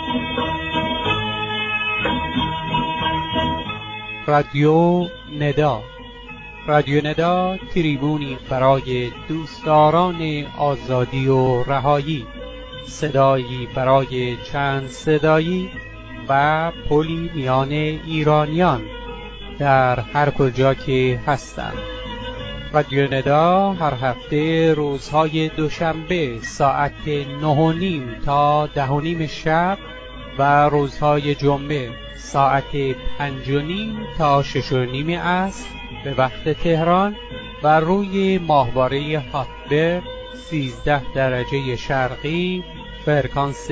رادیو ندا. رادیو ندا تریبونی برای دوستداران آزادی و رهایی، صدایی برای چند صدایی و پلی میان ایرانیان در هر کجا که هستند. رادیو ندا هر هفته روزهای دوشنبه ساعت 9:30 تا 10:30 شب و روزهای جمعه ساعت 5:30 تا 6:30 عصر به وقت تهران و روی ماهواره هاتبر 13 درجه شرقی فرکانس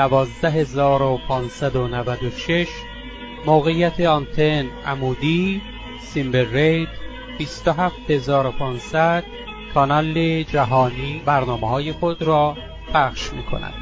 12596، موقعیت آنتن عمودی سیمبل ریت 27500، کانال جهانی برنامه‌های خود را پخش می‌کند.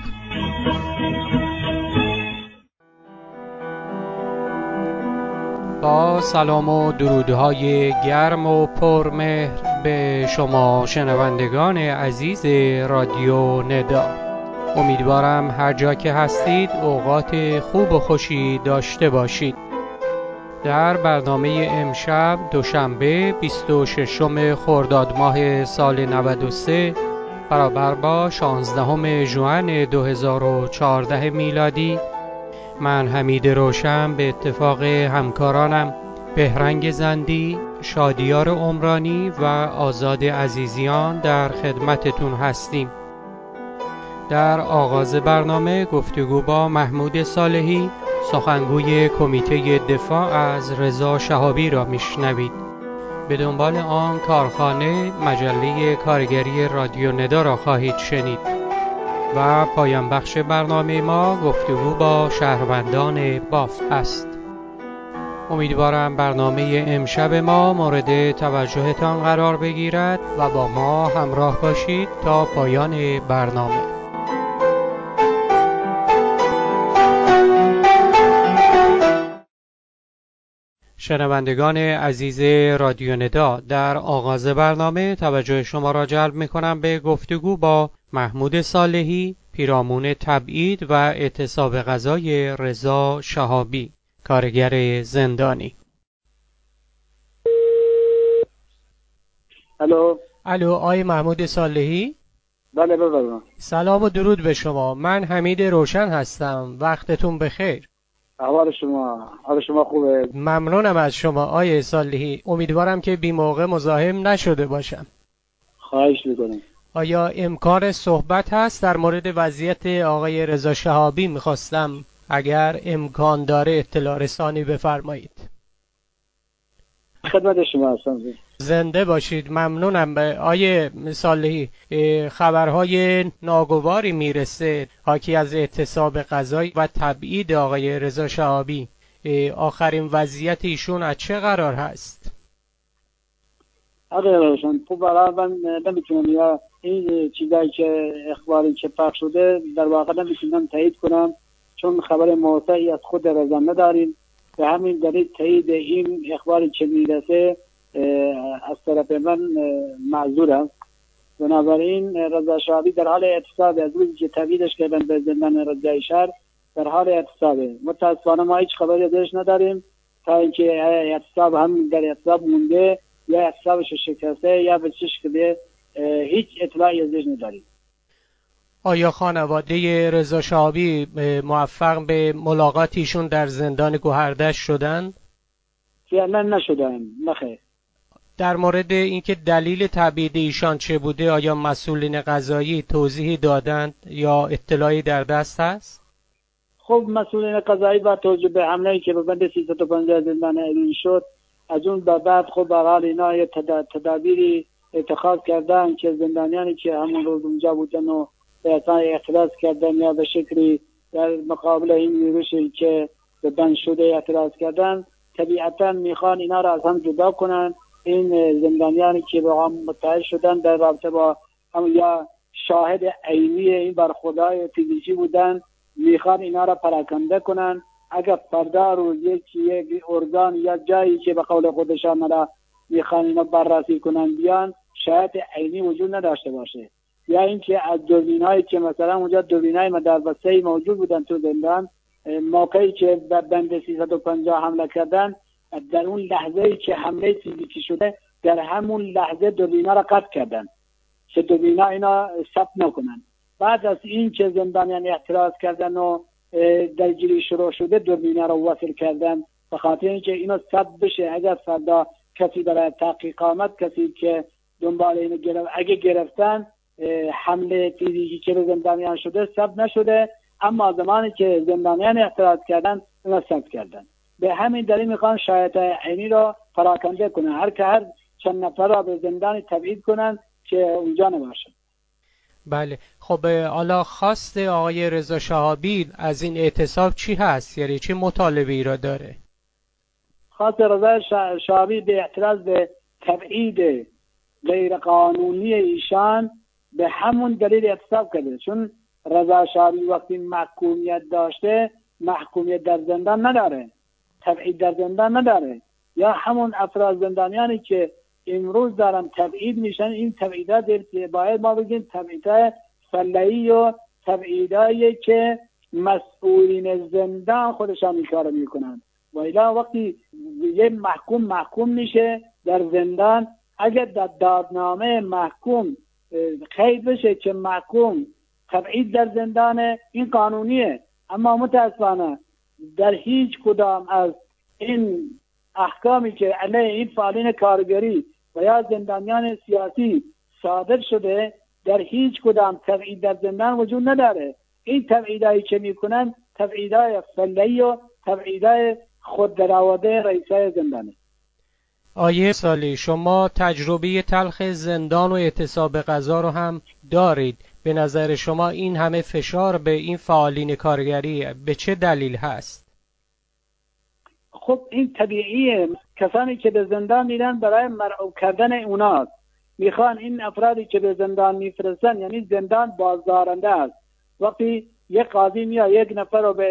با سلام و درودهای گرم و پرمهر به شما شنوندگان عزیز رادیو ندا، امیدوارم هر جا که هستید اوقات خوب و خوشی داشته باشید. در برنامه امشب دوشنبه 26 خرداد ماه سال 93 برابر با 16 ژوئن 2014 میلادی، من حمید روشن به اتفاق همکارانم بهرنگ زندی، شادیار عمرانی و آزاد عزیزیان در خدمتتون هستیم. در آغاز برنامه گفتگو با محمود صالحی، سخنگوی کمیته دفاع از رضا شهابی را میشنوید. به دنبال آن کارخانه مجله کارگری رادیو ندا را خواهید شنید و پایان بخش برنامه ما گفتگو با شهروندان بافت است. امیدوارم برنامه امشب ما مورد توجهتان قرار بگیرد و با ما همراه باشید تا پایان برنامه. شنوندگان عزیز رادیو ندا، در آغاز برنامه توجه شما را جلب می‌کنم به گفتگو با محمود صالحی، پیرامون تبعید و اعتصاب غذای رضا شهابی، کارگر زندانی. الو آقای محمود صالحی؟ بله بفرمایید. سلام و درود به شما. من حمید روشن هستم. وقتتون بخیر. حال شما خوبه؟ ممنونم از شما آقای صالحی. امیدوارم که بی موقع مزاحم نشده باشم. خواهش میکنم. آیا امکان صحبت هست در مورد وضعیت آقای رضا شهابی؟ میخواستم اگر امکان داره اطلاع رسانی بفرمایید. خدمت شما هستم. زنده باشید. ممنونم. آقای صالحی، خبرهای ناگواری میرسه حاکی از اعتصاب غذایی و تبعید آقای رضا شهابی. آخرین وضعیت ایشون از چه قرار هست؟ آقای روشن، خب برای من نمیتونم یا این چیزایی که اخباری که پخش شده در واقع نمیتونم تایید کنم، چون خبر موثقی از خود رضا نداریم. به همین دلیل تایید این اخباری که میرسه از طرف من معذورم. بنابراین رضا شهابی در حال اعتصاب از روزی که تبعیدش کردن به زندان رضای شهر در حال اعتصابه. متاسفانه ما هیچ خبری ازش نداریم تا اینکه اعتصاب هم در اعتصاب مونده یا اعتصابش شکسته یا به چه شکلی، هیچ اطلاعی ازش نداریم. آیا خانواده رضا شهابی موفق به ملاقاتیشون در زندان گوهردشت شدند؟ فعلا نشدن. نخیر. در مورد اینکه دلیل تبعید ایشان چه بوده، آیا مسئولین قضایی توضیحی دادند یا اطلاعی در دست هست؟ خب مسئولین قضایی با توجه به حمله‌ای که به بند 350 زندان اوین شد، از اون بعد خب به حال اینا تدابیری اتخاذ کردن که زندانیانی که همون روز اونجا بودن و اعتراض کردن یا به شکلی در مقابل این ویروسی که به بند شده اعتراض کردن، طبیعتا میخوان اینا را از هم جدا کنن. این زندانیانی که با هم متحد شدن در رابطه با هم یا شاهد عینی این برخوردهای فیزیکی بودن، میخوان اینا را پراکنده کنن. اگر فردا روز یک ارگان یا جایی که به قول خودشان را میخوان اینا بررسی کنن بیان، شاهد عینی وجود نداشته باشه، یا اینکه از دوربینایی که مثلا اونجا دوربینای مداربسته‌ای موجود بودن تو زندان، موقعی که به بند 350 حمله کردن، در اون لحظه‌ای که حمله فیزیکی شده در همون لحظه دوربینا را قطع کردن که دوربینا اینا ثبت نکنن. بعد از این که زندانیان اعتراض کردن و درگیری شروع شده دوربینا را وصل کردن به خاطر اینکه اینا ثبت بشه. اگر فردا کسی برای تحقیق آمد، کسی که دنبال اینو اگه گرفتن حمله فیزیکی که به زندانیان شده ثبت نشده، اما زمانی که زندانیان اعتراض کردن اونا ثبت کردن. به همین دلیل میخوان شایعات عینی را پراکنده کنن، هر چند نفر را به زندان تبعید کنن که اونجا نباشن. بله. خب حالا خواست آقای رضا شهابی از این اعتصاب چی هست؟ یعنی چه مطالبه‌ای را داره؟ خواست رضا شهابی به اعتراض به تبعید غیر قانونی ایشان به همون دلیل اعتصاب کرده، چون رضا شهابی وقتی محکومیت داشته محکومیت در زندان نداره، تبعید در زندان نداره. یا همون افراد زندانیانی که امروز دارن تبعید میشن، این تبعیدات باید ما بگیم تبعیدات فلهی و تبعیدایی که مسئولین زندان خودشان این کارو میکنن. و الا وقتی یه محکوم میشه در زندان، اگر در دادنامه محکوم قید بشه که محکوم تبعید در زندانه، این قانونیه. اما متاسفانه در هیچ کدام از این احکامی که علیه این فعالین کارگری و یا زندانیان سیاسی صادر شده، در هیچ کدام تبعید در زندان وجود نداره. این تبعیدایی که میکنن تبعیدای فلهی و تبعیدای خود درآورده رئیسای زندانه. آیه صالحی، شما تجربه تلخ زندان و اعتصاب غذا رو هم دارید. به نظر شما این همه فشار به این فعالین کارگری به چه دلیل هست؟ خب این طبیعیه. کسانی که به زندان میرن برای مرعوب کردن اوناست. میخوان این افرادی که به زندان میفرستن، یعنی زندان بازدارنده است. وقتی یک قاضی میاد یک نفر رو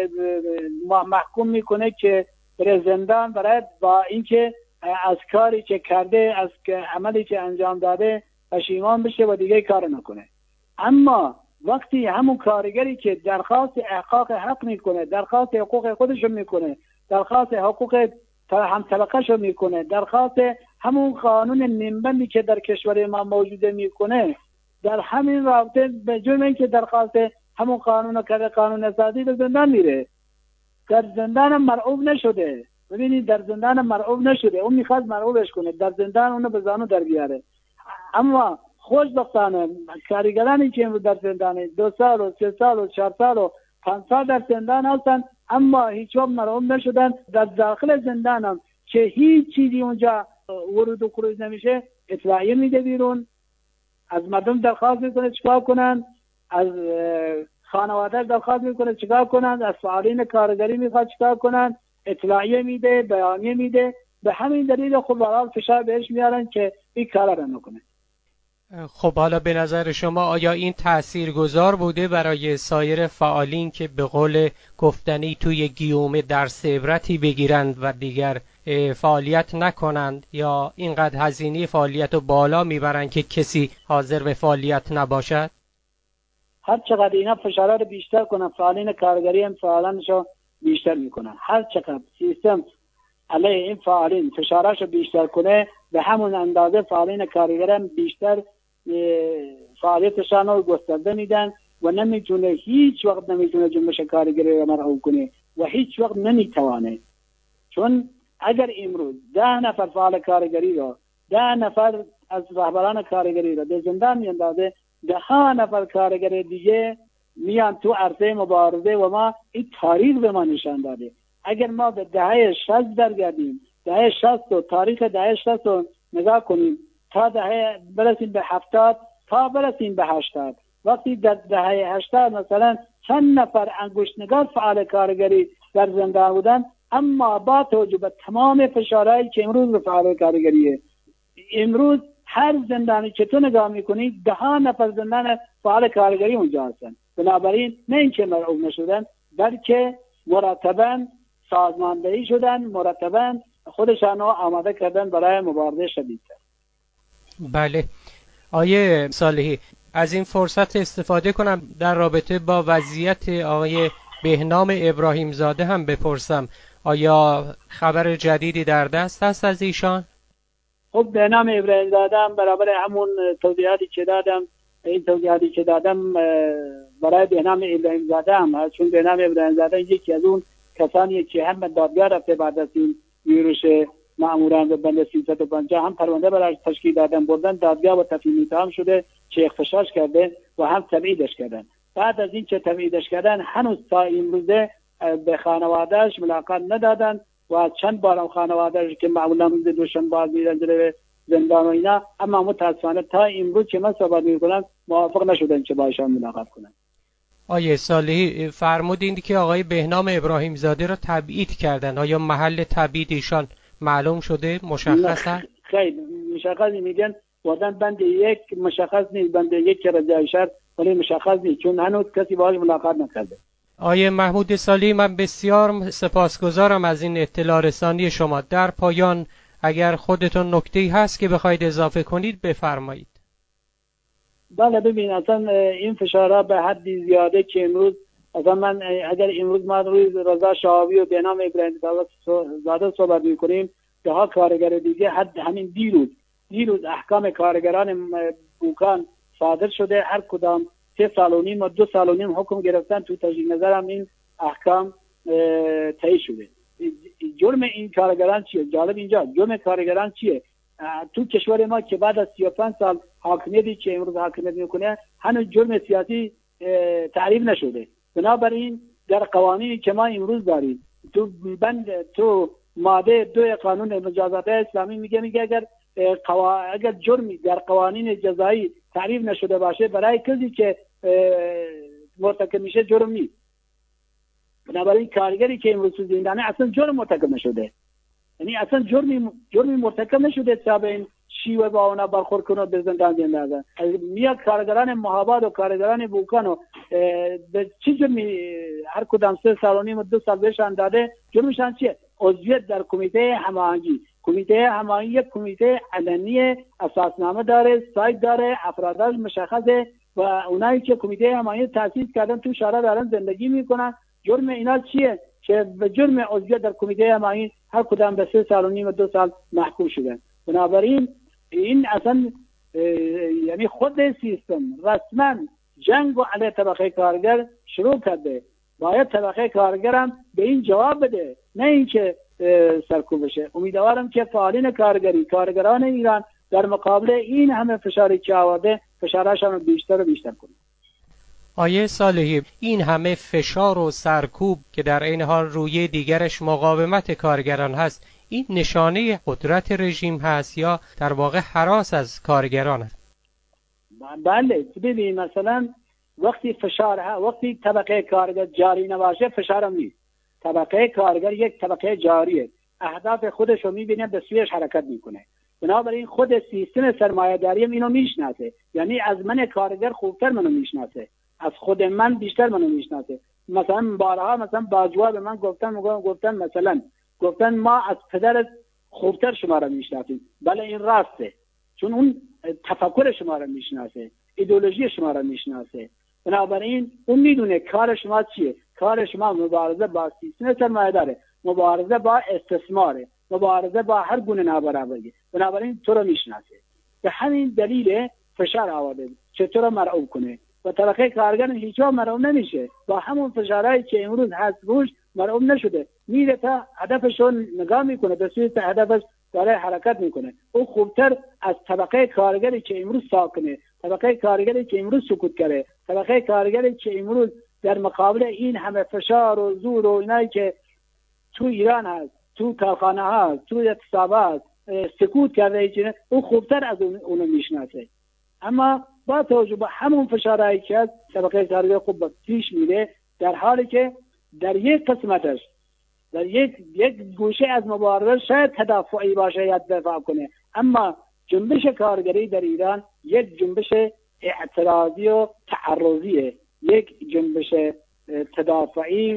محکوم میکنه که بره زندان برای با اینکه از کاری که کرده، از عملی که انجام داده پشیمان بشه و دیگه کار نکنه. اما وقتی همون کارگری که درخواست احقاق حق میکنه، درخواست حقوق خودشو میکنه، درخواست حقوق هم طبقه‌شو میکنه، درخواست همون قانون نیمبندی که در کشور ما موجوده میکنه، در همین رابطه به جرم اینکه درخواست همون قانون کرده، قانون اساسی، به زندان میره. در زندان مرعوب نشده. ببینید در زندان مرعوب نشده، اون میخواد مرعوبش کنه، در زندان اونو به زانو در بیاره. اما خوشبختانه کارگرانی که در زندان 2 سال و 3 سال و 4 سال و 5 سال در زندان هستن، اما هیچ وقت مرعوب نشدن. در داخل زندان هم که هیچ چیزی اونجا ورود و خروج نمیشه، اطلاعیه میده بیرون، از مردم درخواست میکنه چیکار کنن، از خانواده درخواست میکنه چیکار کنن، از فعالین کارگری میخواد چیکار کنن، اطلاعیه میده، بیانیه میده. به همین دلیل خب برای فشار بهش میارن که این کارا رو نکنه. خب حالا به نظر شما آیا این تاثیرگذار بوده برای سایر فعالین که به قول گفتنی توی گیومه درس عبرتی بگیرند و دیگر فعالیت نکنند، یا اینقدر هزینه فعالیت رو بالا میبرند که کسی حاضر به فعالیت نباشد؟ هر چقدر اینا فشارها رو بیشتر کنن، فعالین کارگری هم فعالانشو بیشتر میکنن. هر چقدر سیستم علیه این فعالین فشاراشو بیشتر کنه، به همون اندازه فعالین کارگری هم بیشتر فعالیتشان رو گسترده میدن و نمیتونه، هیچ وقت نمیتونه جنبش کارگری رو مرعوب کنه و هیچ وقت نمیتوانه. چون اگر امروز 10 نفر فعال کارگری رو، 10 نفر از رهبران کارگری رو به زندان میاندازه، 10 نفر کارگر دیگه میان تو عرصه مبارزه و ما این تاریخ به ما نشان داده. اگر ما به دهه 60 برگردیم، دهه 60 و تاریخ دهه 60 رو نگاه کنیم تا دهه برسیم به 70 تا برسیم به 80، وقتی در دهه 80 مثلا چند نفر انگشتنگار فعال کارگری در زندان بودن، اما با توجه به تمام فشارهایی که امروز به فعال کارگریه، امروز هر زندانی که تو نگاه میکنی 10 نفر زندان فعال کارگری اونجا هستن. بنابراین نه اینکه مرعوب نشدن، بلکه مرتباً سازماندهی شدن، مرتباً خودشان رو آماده کردن برای مبارزه شدیدتر. بله. آیه صالحی، از این فرصت استفاده کنم در رابطه با وضعیت آقای بهنام ابراهیم زاده هم بپرسم. آیا خبر جدیدی در دست هست از ایشان؟ خب بهنام ابراهیم زاده هم برابر همون توضیحاتی که دادم، این توضیحاتی که دادم برای بهنام ابراهیم زاده هم هست، چون بهنام ابراهیم زاده یکی از اون کسانی که هم دادگاه رفته بعد از این ویروس ماموران و بند 350 هم پرونده برای تشکیل دادن بردن دادگاه و تفهیم اتهام شده که اختشاش کرده و هم تبعیدش کردن. بعد از این که تبعیدش کردن هنوز تا امروزه به خانوادهش ملاقات ندادن و چند بارم خانوادهش که معمولا روز دوشنبه میرن در زندان و اینا، اما متاسفانه تا امروز که من صحبت میکنم موافق نشدن که با ایشان ملاقات کنن. آیه صالحی فرمودین که آقای بهنام ابراهیم زاده را تبعید کردن. آیا محل تبعید ایشان معلوم شده؟ مشخصه؟ خیلی مشخص میگن وردن بند یک مشخص نیست، بند یک که رضای شهر ولی مشخص نیست، چون هنوز کسی باهاش ملاقات نکرده. آیه محمود صالحی من بسیار سپاسگزارم از این اطلاع رسانی شما. در پایان اگر خودتون نکته‌ای هست که بخواید اضافه کنید بفرمایید. بله ببین اصلا این فشارها به حدی زیاده که امروز اصلا من اگر امروز ما روی رضا شاهوی و بهنام ابراهیم زاده صحبت میکنیم که ها کارگر دیگه حد همین دیروز احکام کارگران بوکان صادر شده، هر کدام 3 سال و نیم و 2 سال و نیم حکم گرفتن. تو تجدید نظرم این احکام تایید شده. جرم این کارگران چیه؟ جالب اینجا جرم کارگران چیه؟ تو کشور ما که بعد از 35 سال حاکمیتی که امروز حاکمیت میکنه هنوز جرم سیاسی تعریف نشده. بنابراین در قوانینی که ما امروز داریم تو ماده 2 قانون مجازات اسلامی میگه اگر جرمی در قوانین جزایی تعریف نشده باشه برای کسی که مرتکب میشه جرم نیست. بنابراین کارگری که امروز تو زندانه اصلا جرم مرتکب نشده، یعنی اصلا جرمی مرتکب نشده تا به این شیوه با اونا برخورد کنه به زندان بندازن. میاد کارگران مهاباد و کارگران بوکان و به چی جرمی هر کدام 3 سال و نیم و 2 سال بهشان داده؟ جرمشان چیه؟ عضویت در کمیته هماهنگی. کمیته هماهنگی یک کمیته علنی، اساسنامه داره، سایت داره، افرادش مشخصه و اونایی که کمیته هماهنگی تأسیس کردن تو شهرها دارن زندگی میکنن. جرم اینا چیه که به جرم عضویت در کمیته هماهنگی هر کدام به 3 سال و نیم و 2 سال محکوم شدن؟ بنابراین این اصلا یعنی خود سیستم رسما جنگ و علیه طبقه کارگر شروع کرده. باید طبقه کارگر هم به این جواب بده، نه اینکه سرکوب بشه. امیدوارم که فعالین کارگری، کارگران ایران در مقابل این همه فشاری که آورده فشارشان رو بیشتر و بیشتر کنه. آیه صالحی این همه فشار و سرکوب که در این حال روی دیگرش مقاومت کارگران هست، این نشانه قدرت رژیم هست یا در واقع هراس از کارگران هست؟ بله ببین مثلا وقتی طبقه کارگر جاری نباشه فشارم نیست. طبقه کارگر یک طبقه جاریه، اهداف خودش رو میبینه، به سویش حرکت میکنه. بنابراین خود سیستم سرمایه‌داری اینو میشناسه، یعنی از من کارگر خوبتر منو میشناسه، از خود من بیشتر منو میشناسه. مثلا بارها مثلا باجوا به من گفتن ما از پدرت خوبتر شما رو میشناسیم. بله این راسته، چون اون تفکر شما رو میشناسه، ایدئولوژی شما رو میشناسه. بنابراین اون میدونه کار شما چیه. کار شما مبارزه با سیستم سرمایه‌داره، مبارزه با استثماره، مبارزه با هر گونه نابرابری. بنابراین تو رو میشناسه. به همین دلیل فشار آورده چطور مرعوب کنه و طبقه کارگر هیچ‌جا مرعوب نمیشه. با همون فشارهایی که امروز هست روش مرعوب نشده، میره تا هدفش رو نگاه میکنه، به سوی هدفش داره حرکت میکنه. او خوبتر از طبقه کارگری که امروز ساکنه، طبقه کارگری که امروز سکوت کرده، طبقه کارگری که امروز در مقابل این همه فشار و زور و اینایی که تو ایران هست، تو کارخانه ها، تو اقتصاد سکوت کرده، او خوبتر از اونو میشناسه. اما با توجه به همون فشارهایی که از طبقه کارگر خوب پیش میره، در حالی که در یک قسمتش، در یک گوشه از مبارزه شاید تدافعی باشه یا دفاع کنه، اما جنبش کارگری در ایران یک جنبش اعتراضی و تعرضیه، یک جنبش تدافعی.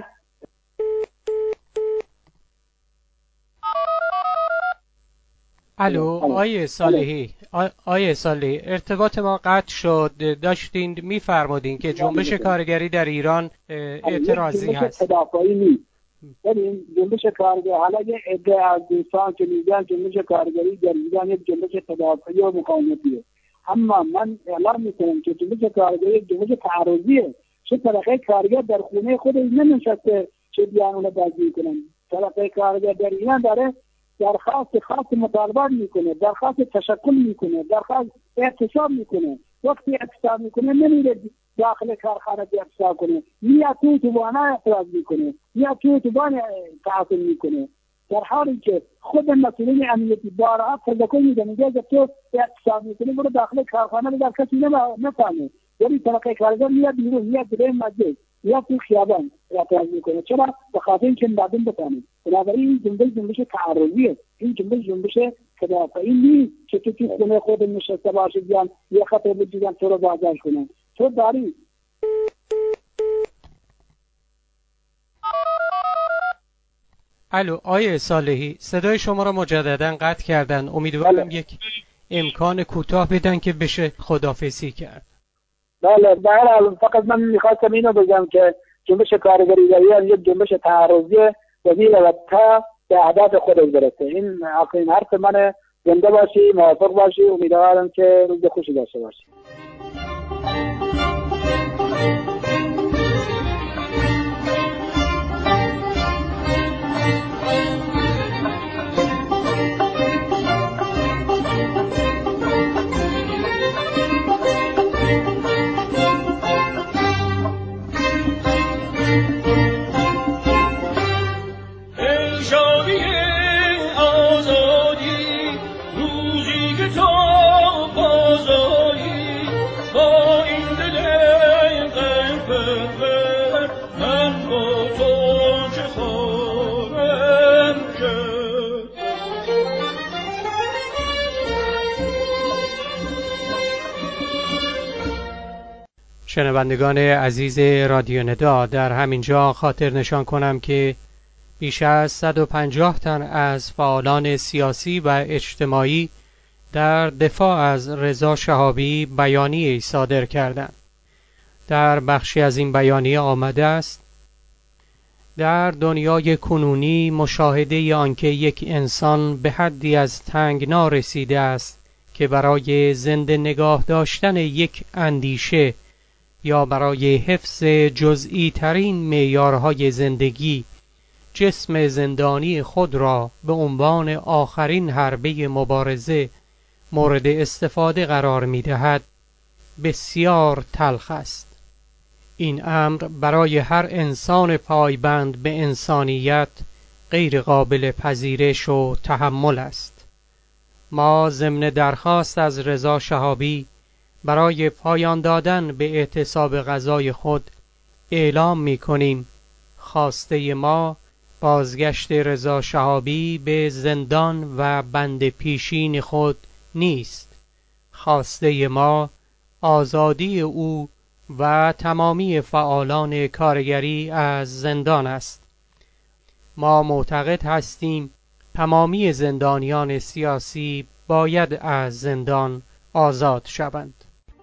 الو آیه صالحی، آیه صالحی، ارتباط ما قطع شد. داشتین میفرمودین که جنبش کارگری در ایران اعتراضی هست. تدافعی نیست. ببین جنبش کارگری، حالا یه عده از دوستان که میگن جنبش کارگری در ایران یک جنبش تدافعی و مقاومتیه، اما من اعلام میکنم که جنبش کارگری جنبش تعرضیه. چه طبقه کارگر در خونه خود ننشسته چه بیانونه بازی کنن. طبقه کارگر در ایران داره درخواست خاص مطالبات میکنه، درخواست تشکل میکنه، درخواست اعتصاب میکنه. وقتی اعتصاب میکنه نمیره داخل کارخانه اعتصاب کنه، میاد تو اتوبان اعتراض میکنه، میاد تو اتوبان تعطیل میکنه، در حالی که خود مسئولین امنیتی بارها تذکر میدن میگه تو اعتصاب میکنی برو داخل کارخانه به کسی نفهمه، ولی طبقه کارگر میاد بیرون، میاد به مجلس، میاد تو خیابان اعتراض میکنه. چرا؟ به خاطر اینکه مردم بفهمن. بنابراین این جنبش تعرضیه، این جنبش تدافعی نیست که تو خونه خود نشسته باشی بیان یه خطر بگیرن تو رو بازداشت کنن. تو داری الو آیه صالحی، صدای شما را مجددا قطع کردن. امیدوارم یک امکان کوتاه بدن که بشه خداحافظی کرد. بله، به هر حال فقط من میخواستم اینو بگم که جنبش کارگری در ایران یک جنبش تعرضیه و میرود تا به اهداف خودش برسه. این آخرین حرف منه. زنده باشی، موفق باشی، امیدوارم که روز خوشی داشته باشی. شنوندگان عزیز رادیو ندا، در همینجا خاطر نشان کنم که بیش از 150 تن از فعالان سیاسی و اجتماعی در دفاع از رضا شهابی بیانیه‌ای صادر کردند. در بخشی از این بیانیه آمده است: در دنیای کنونی مشاهده آنکه یک انسان به حدی از تنگنا رسیده است که برای زنده نگاه داشتن یک اندیشه یا برای حفظ جزئی ترین معیارهای زندگی جسم زندانی خود را به عنوان آخرین حربه مبارزه مورد استفاده قرار می دهد، بسیار تلخ است. این امر برای هر انسان پایبند به انسانیت غیر قابل پذیرش و تحمل است. ما ضمن درخواست از رضا شهابی برای پایان دادن به اعتصاب غذای خود اعلام می کنیم خواسته ما بازگشت رضا شهابی به زندان و بند پیشین خود نیست. خواسته ما آزادی او و تمامی فعالان کارگری از زندان است. ما معتقد هستیم تمامی زندانیان سیاسی باید از زندان آزاد شوند.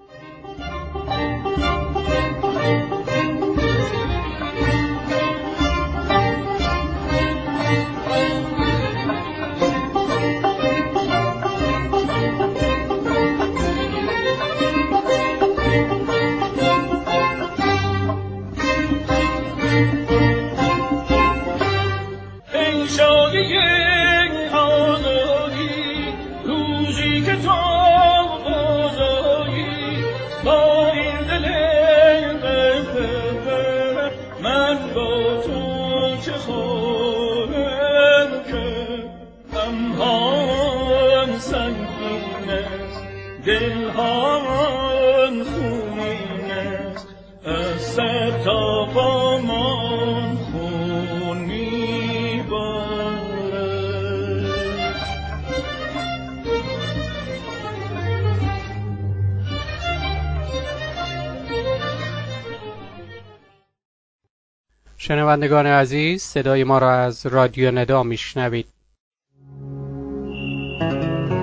شنوندگان عزیز، صدای ما را از رادیو ندا میشنوید.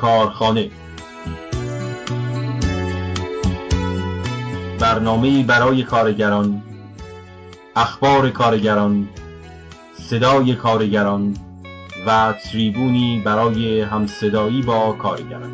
کارخانه، برنامه‌ای برای کارگران، اخبار کارگران، صدای کارگران و تریبونی برای همصدایی با کارگران.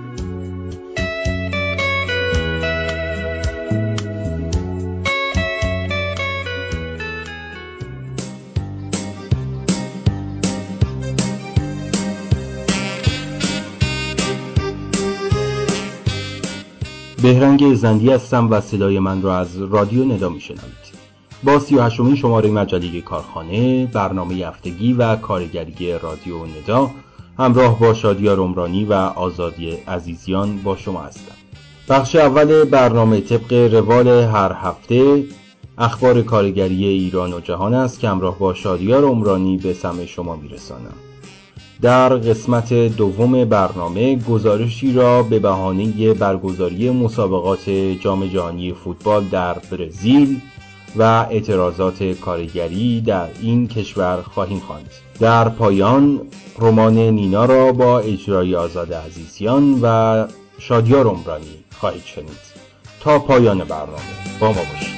بهرنگ زندی هستم و صدای من را از رادیو ندا میشنوید. با 38مین شماره مجله کارخانه، برنامه هفتگی و کارگری رادیو ندا، همراه با شادیار عمرانی و آزادی عزیزیان با شما هستم. بخش اول برنامه طبق روال هر هفته اخبار کارگری ایران و جهان است که همراه با شادیار عمرانی به سمع شما میرسانم. در قسمت دوم برنامه گزارشی را به بهانه برگزاری مسابقات جام جهانی فوتبال در برزیل و اعتراضات کارگری در این کشور خواهیم خواند. در پایان رمان نینا را با اجرای آزاد عزیزیان و شادیار عمرانی خواهید شنید. تا پایان برنامه با ما باشید.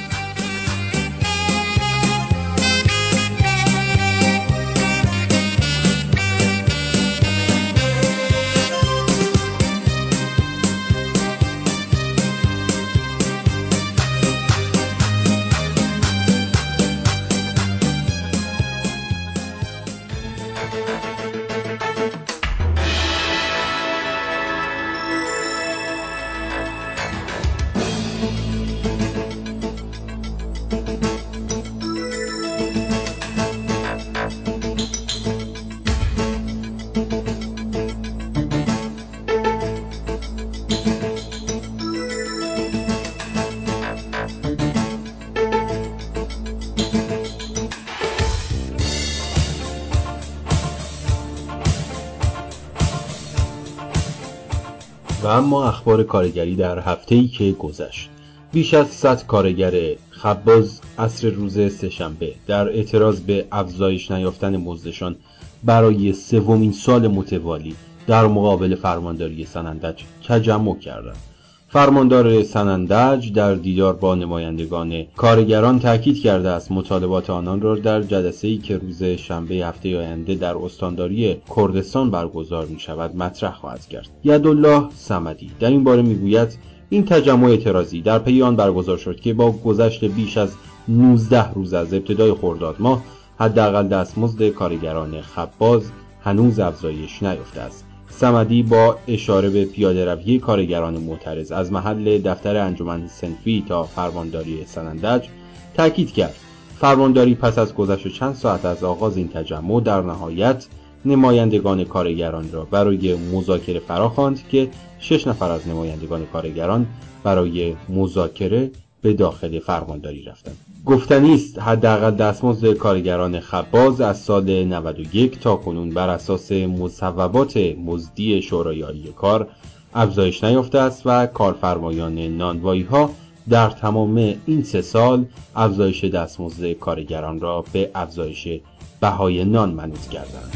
و اما اخبار کارگری در هفته‌ای که گذشت. بیش از 100 کارگر خباز عصر روز سه‌شنبه در اعتراض به افزایش نیافتن مزدشان برای سومین سال متوالی در مقابل فرمانداری سنندج تجمع کردند. فرماندار سنندج در دیدار با نمایندگان کارگران تاکید کرده است مطالبات آنان را در جلسه‌ای که روز شنبه هفته آینده در استانداری کردستان برگزار می‌شود مطرح خواهد کرد. یدالله صمدی در این باره می‌گوید این تجمع اعتراضی در پی آن برگزار شد که با گذشت بیش از 19 روز از ابتدای خرداد ماه حداقل دستمزد کارگران خباز هنوز افزایش نیافته است. صمدی با اشاره به پیاده‌روی کارگران معترض از محل دفتر انجمن صنفی تا فرمانداری سنندج تاکید کرد فرمانداری پس از گذشت چند ساعت از آغاز این تجمع در نهایت نمایندگان کارگران را برای مذاکره فراخواند که 6 نفر از نمایندگان کارگران برای مذاکره به داخل فرمانداری رفتند. گفتنی است حداقل دستمزد کارگران خباز از سال 91 تا کنون بر اساس مصوبات مزدی شورای عالی کار افزایش نیافته است و کارفرمایان نانوایی‌ها در تمام این 3 سال افزایش دستمزد کارگران را به افزایش بهای نان منوط کردند.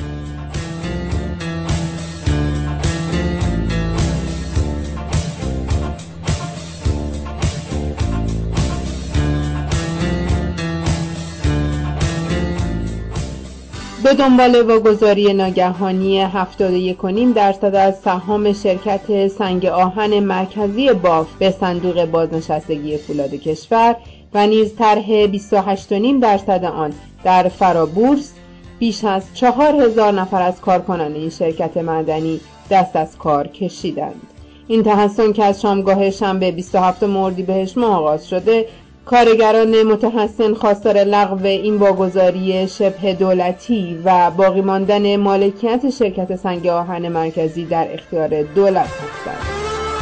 به دنبال واگذاری ناگهانی 71.5% از سهام شرکت سنگ آهن مرکزی باف به صندوق بازنشستگی فولاد کشور و نیز طرح 28.5% آن در فرابورس، بیش از 4,000 نفر از کارکنان این شرکت معدنی دست از کار کشیدند. این تحسن که از شامگاه شنبه 27 اردیبهشت ماه آغاز شده، کارگران متحسن خواستار لغو این واگذاری شبه دولتی و باقی ماندن مالکیت شرکت سنگ آهن مرکزی در اختیار دولت هستند.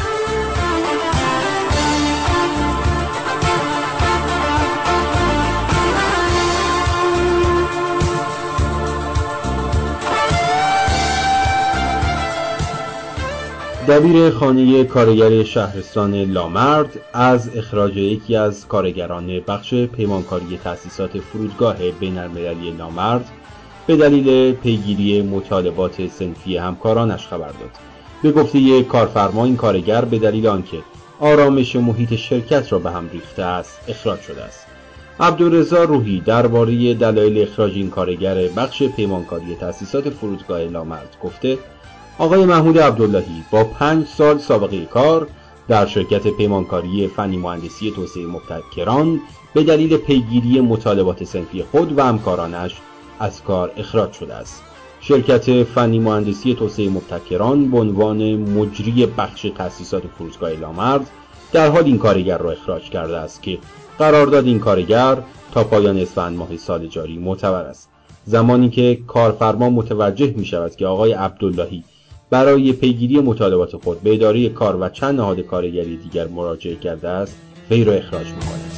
دبیر خانه کارگر شهرستان لامرد از اخراج یکی از کارگران بخش پیمانکاری تأسیسات فرودگاه بین‌المللی لامرد به دلیل پیگیری مطالبات صنفی همکارانش خبر داد. به گفته کارفرما این کارگر به دلیل آنکه آرامش محیط شرکت را به هم ریخته است اخراج شده است. عبدالرضا روحی درباره دلایل اخراج این کارگر بخش پیمانکاری تأسیسات فرودگاه لامرد گفته آقای محمود عبداللهی با 5 سال سابقه کار در شرکت پیمانکاری فنی مهندسی توسعه مبتکران به دلیل پیگیری مطالبات صنفی خود و همکارانش از کار اخراج شده است. شرکت فنی مهندسی توسعه مبتکران به عنوان مجری بخش تأسیسات فرودگاه لامرد در حال این کارگر را اخراج کرده است که قرارداد این کارگر تا پایان اسفند ماه سال جاری معتبر است. زمانی که کارفرما متوجه می شود که آقای عبداللهی برای پیگیری مطالبات خود به اداره کار و چند نهاد کارگری دیگر مراجعه کرده است، وی را اخراج می کند.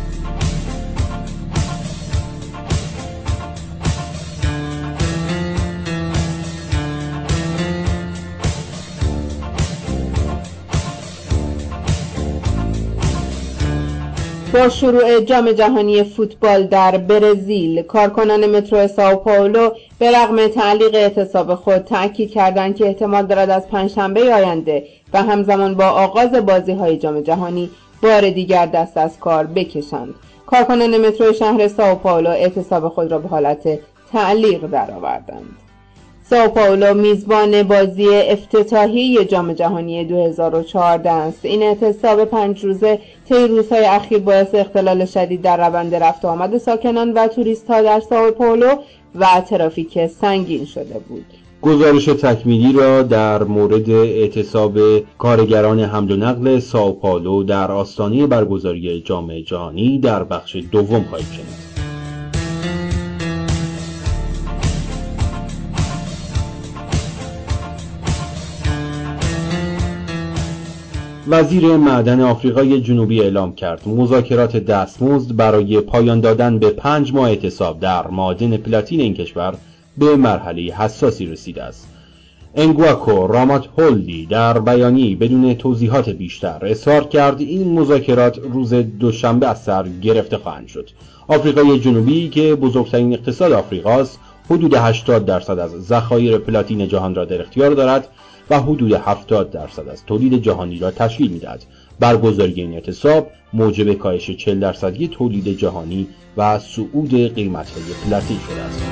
با شروع جام جهانی فوتبال در برزیل، کارکنان مترو سائو پائولو به رغم تعلیق اعتصاب خود تأکید کردند که احتمال دارد از پنجشنبه آینده و همزمان با آغاز بازی‌های جام جهانی بار دیگر دست از کار بکشند. کارکنان مترو شهر سائو پائولو اعتصاب خود را به حالت تعلیق درآوردند. سائو پائولو میزبان بازی افتتاحیه جام جهانی 2014 است. این اعتصاب 5 روزه طی روزهای اخیر باعث اختلال شدید در روند رفت و آمد ساکنان و توریست‌ها در سائو پائولو و ترافیک سنگین شده بود. گزارش تکمیلی را در مورد اعتصاب کارگران حمل و نقل سائو پائولو در آستانه برگزاری جام جهانی در بخش دوم خواهید شنید. وزیر معدن آفریقای جنوبی اعلام کرد مذاکرات دستمزد برای پایان دادن به 5 ماه اعتصاب در معادن پلاتین این کشور به مرحله حساسی رسیده است. انگواکو راماتهولدی در بیانیه‌ای بدون توضیحات بیشتر اظهار کرد این مذاکرات روز دوشنبه از سر گرفته خواهند شد. آفریقای جنوبی که بزرگترین اقتصاد آفریقاست، حدود 80% از ذخایر پلاتین جهان را در اختیار دارد و حدود 70% از تولید جهانی را تشکیل می‌دهد. برگزاری این اعتصاب موجب کاهش 40% تولید جهانی و صعود قیمت‌های پلاتین شده است.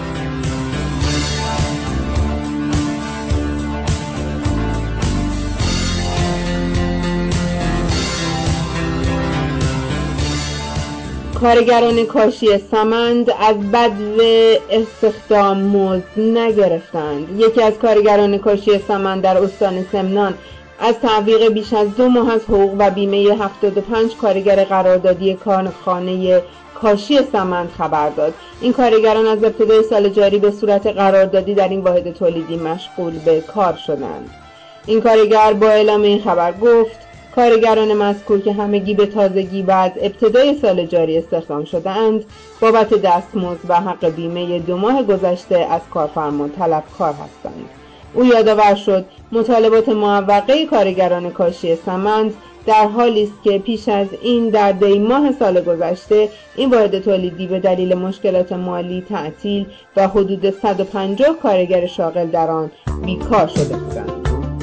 کارگران کاشی سمند از بدو استخدام مزد نگرفتند. یکی از کارگران کاشی سمند در استان سمنان از تعویق بیش از 2 ماه از حقوق و بیمه 75 کارگر قراردادی کارخانه کاشی سمند خبر داد. این کارگران از ابتدای سال جاری به صورت قراردادی در این واحد تولیدی مشغول به کار شدند. این کارگر با اعلام این خبر گفت کارگران مذکور که همگی به تازگی و از ابتدای سال جاری استخدام شده‌اند بابت دستمزد و حق بیمه 2 ماه گذشته از کارفرما طلبکار هستند. او یادآور شد مطالبات معوقه کارگران کاشی سمند در حالی است که پیش از این در دی ماه سال گذشته این واحد تولیدی به دلیل مشکلات مالی تعطیل و حدود 150 کارگر شاغل در آن بیکار شده بودند.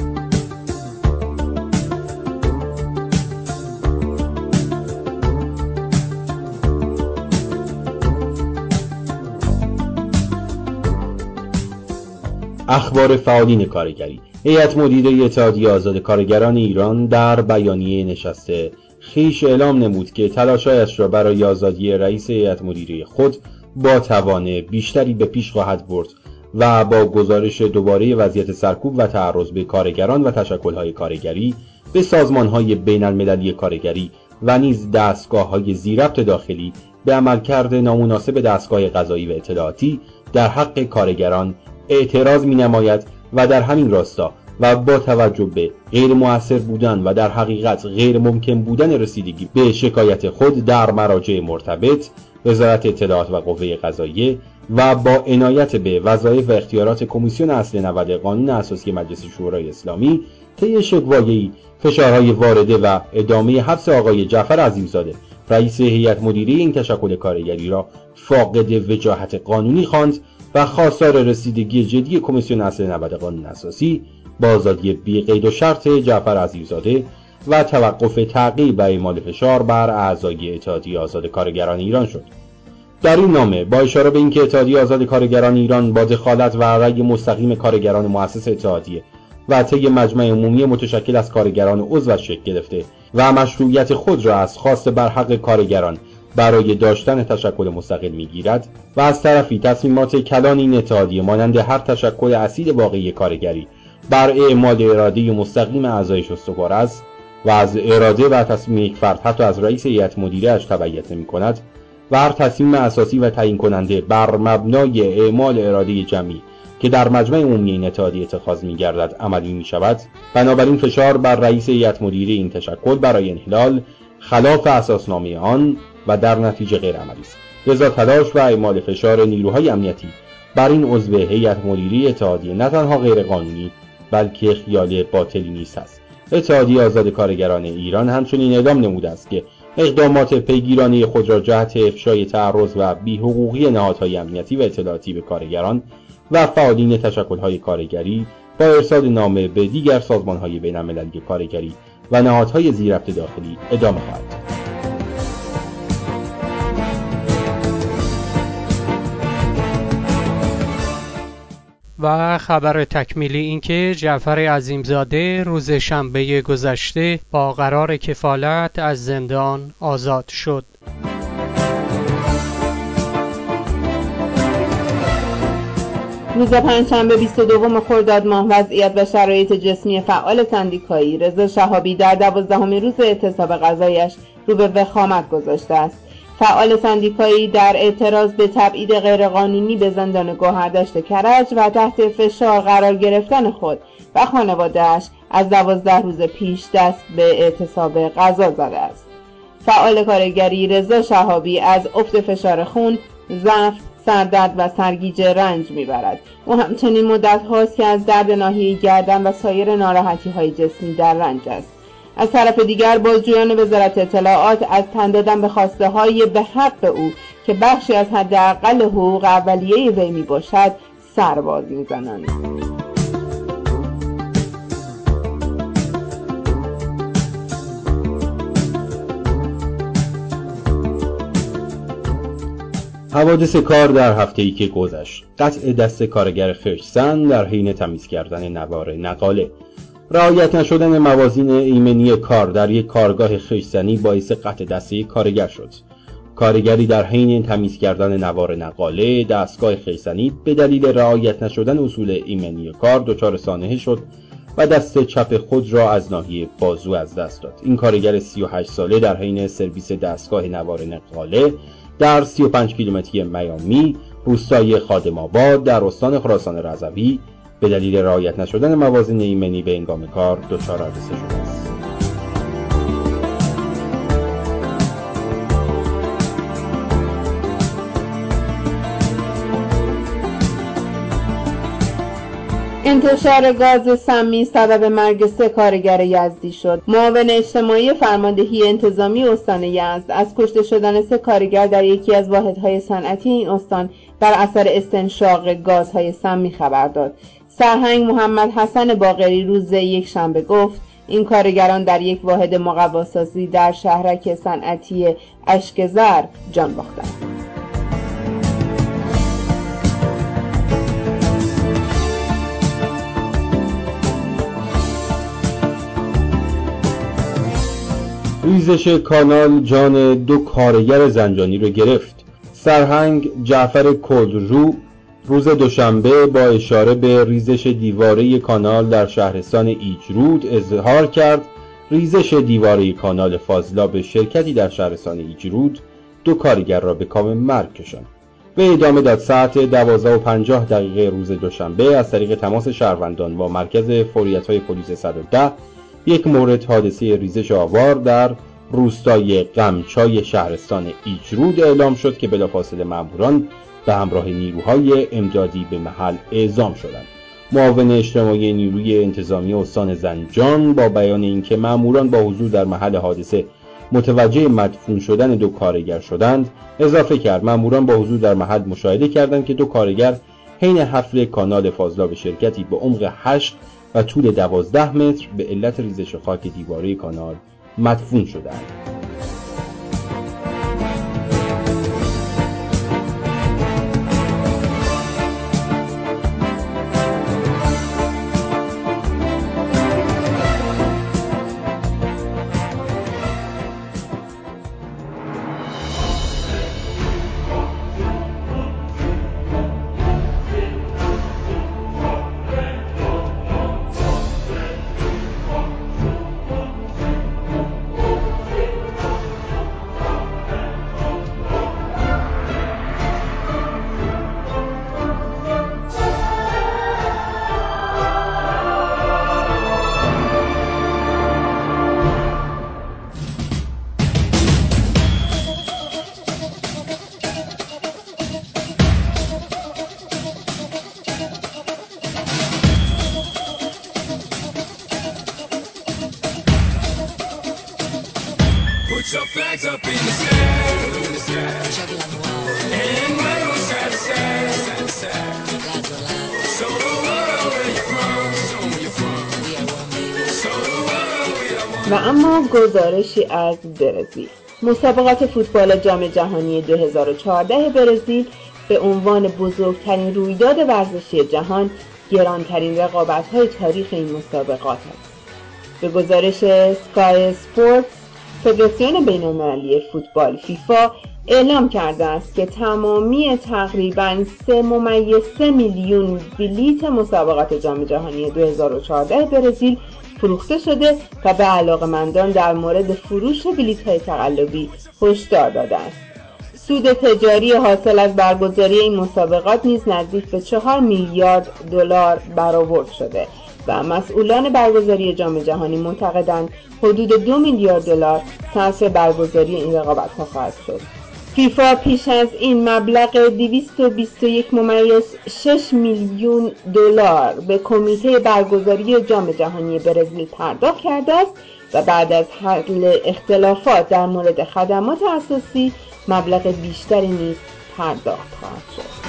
اخبار فعالین کارگری. هیئت مدیره اتحادیه آزاد کارگران ایران در بیانیه نشست خویش اعلام نمود که تلاش‌هایش را برای آزادی رئیس هیئت مدیره خود با توان بیشتری به پیش خواهد برد و با گزارش دوباره وضعیت سرکوب و تعرض به کارگران و تشکل‌های کارگری به سازمان‌های بین‌المللی کارگری و نیز دستگاه‌های ذی‌ربط داخلی به عملکرد نامناسب دستگاه قضایی و اطلاعاتی در حق کارگران اعتراض می‌نماید و در همین راستا و با توجه به غیر مؤثر بودن و در حقیقت غیر ممکن بودن رسیدگی به شکایت خود در مراجع مرتبط، وزارت اطلاعات و قوه قضاییه و با عنایت به وظایف و اختیارات کمیسیون اصل 90 قانون اساسی مجلس شورای اسلامی طی شکوایه‌ای فشارهای وارده و ادامه حبس آقای جعفر عظیمزاده رئیس هیئت مدیره این تشکل کارگری را فاقد وجاهت قانونی خواند و خواستار رسیدگی جدی کمیسیون اصل 90 قانون اساسی با آزادی بی قید و شرط جعفر عزیزاده و توقف تعقیب و اعمال فشار بر اعضای اتحادیه آزاد کارگران ایران شد. در این نامه با اشاره به اینکه اتحادیه آزاد کارگران ایران با دخالت و رأی مستقیم کارگران مؤسس اتحادیه و طی مجمع عمومی متشکل از کارگران عضوش شکل گرفته و مشروعیت خود را از خواست برحق کارگران برای داشتن تشکل مستقل میگیرد و از طرفی تصمیمات کلان این اتحادیه مانند هر تشکل اصیل واقعی کارگری بر اعمال اراده مستقیم اعضایش استوار است و از اراده و تصمیم یک فرد حتی از رئیس هیئت مدیره اش تبعیت نمی‌کند و هر تصمیم اساسی و تعیین کننده بر مبنای اعمال اراده جمعی که در مجمع عمومی این اتحادیه اتخاذ می‌گردد عملی می‌شود، بنابراین فشار بر رئیس هیئت مدیره این تشکل برای انحلال خلاف اساسنامه آن و در نتیجه غیر عملی است. لذا تلاش و اعمال فشار نیروهای امنیتی بر این عضو هیئت مدیره اتحادیه نه تنها غیر قانونی بلکه خیال باطلی نیست است. اتحادیه آزاد کارگران ایران همچنین اعلام نموده است که اقدامات پیگیرانه خود را جهت افشای تعرض و بی‌حقوقی نهادهای امنیتی و اطلاعاتی به کارگران و فعالین تشکل‌های کارگری با ارسال نامه به دیگر سازمان‌های بین‌المللی کارگری و نهادهای ذی‌ربط داخلی ادامه خواهد داد. و خبر تکمیلی این که جعفر عظیمزاده روز شنبه گذشته با قرار کفالت از زندان آزاد شد. روز پنجشنبه 22 خرداد ماه وضعیت و شرایط جسمی فعال سندیکایی رضا شهابی در 12مین روز اعتصاب قضایی‌اش رو به وخامت گذاشته است. فعال سندیکایی در اعتراض به تبعید غیرقانونی به زندان گوهردشت کرج و تحت فشار قرار گرفتن خود و خانواده‌اش از 12 روز پیش دست به اعتصاب قضا زده است. فعال کارگری رضا شهابی از افت فشار خون، ضعف، سردرد و سرگیجه رنج میبرد. او همچنین مدت هاست که از درد ناحیه گردن و سایر ناراحتی های جسمی در رنج است. از طرف دیگر بازجویان وزارت اطلاعات از تن دادن به خواسته های به حق او که بخشی از حداقل حقوق اولیه وی می باشد سرباز می زنند. حوادث کار در هفته‌ای که گذشت. قطع دست کارگر خرس‌زن در حین تمیز کردن نوار نقاله. رعایت نشدن موازین ایمنی کار در یک کارگاه خرس‌زنی باعث قطع دست یک کارگر شد. کارگری در حین تمیز کردن نوار نقاله دستگاه خرس‌زنی به دلیل رعایت نشدن اصول ایمنی کار دچار سانحه شد و دست چپ خود را از ناحیه بازو از دست داد. این کارگر 38 ساله در حین سرویس دستگاه نوار نقاله در 35 کیلومتری میامی روستای خادم آباد در استان خراسان رضوی به دلیل رعایت نشدن موازین ایمنی به هنگام کار دچار حادثه شده است. انتشار گاز سمی سبب مرگ 3 کارگر یزدی شد. معاون اجتماعی فرماندهی انتظامی استان یزد از کشته شدن 3 کارگر در یکی از واحدهای صنعتی این استان بر اثر استنشاق گازهای سمی خبر داد. سرهنگ محمد حسن باقری روز یک شنبه گفت این کارگران در یک واحد مقواسازی در شهرک صنعتی اشکزر جان باختند. ریزش کانال جان 2 کارگر زنجانی را گرفت. سرهنگ جعفر کلرو روز دوشنبه با اشاره به ریزش دیواره کانال در شهرستان ایجرود اظهار کرد ریزش دیواره کانال فاضلاب شرکتی در شهرستان ایجرود 2 کارگر را به کام مرگ کشاند. و ادامه داد ساعت 12:50 روز دوشنبه از طریق تماس شهروندان با مرکز فوریت‌های پلیس 110 یک مورد حادثه ریزش آوار در روستای قمچای شهرستان ایجرود اعلام شد که بلافاصله ماموران به همراه نیروهای امدادی به محل اعزام شدند. معاون اجتماعی نیروی انتظامی استان زنجان با بیان اینکه ماموران با حضور در محل حادثه متوجه مدفون شدن 2 کارگر شدند، اضافه کرد ماموران با حضور در محل مشاهده کردند که 2 کارگر حین حفر کانال فاضلاب شرکتی به عمق 8 و طول 12 متر به علت ریزش خاک دیواره کانال مدفون شدند. Put your flags up in the sky, and wave them side to side, side to side. Show the world where you're from, show 'em where you're from. Show the world we are one. و اما گزارشی از برزیل. مسابقات فوتبال جام جهانی 2014 برزیل به عنوان بزرگترین رویداد ورزشی جهان گرانترین رقابت‌های تاریخ این مسابقات است. به گزارش سکای اسپورت، فدراسیون بین‌المللی فوتبال فیفا اعلام کرده است که تمامی تقریباً 3.3 میلیون بلیت مسابقات جام جهانی 2014 برزیل فروخته شده و به علاقه‌مندان در مورد فروش بلیط‌های تقلبی هشدار داده است. سود تجاری حاصل از برگزاری این مسابقات نیز نزدیک به 4 میلیارد دلار برآورد شده و مسئولان برگزاری جام جهانی معتقدند حدود 2 میلیارد دلار صرف برگزاری این رقابت‌ها خواهد شد. فیفا پیش از این مبلغ 221.6 میلیون دلار به کمیته برگزاری جام جهانی برزیل پرداخت کرده است و بعد از حل اختلافات در مورد خدمات اساسی مبلغ بیشتری نیز پرداخت خواهد شد.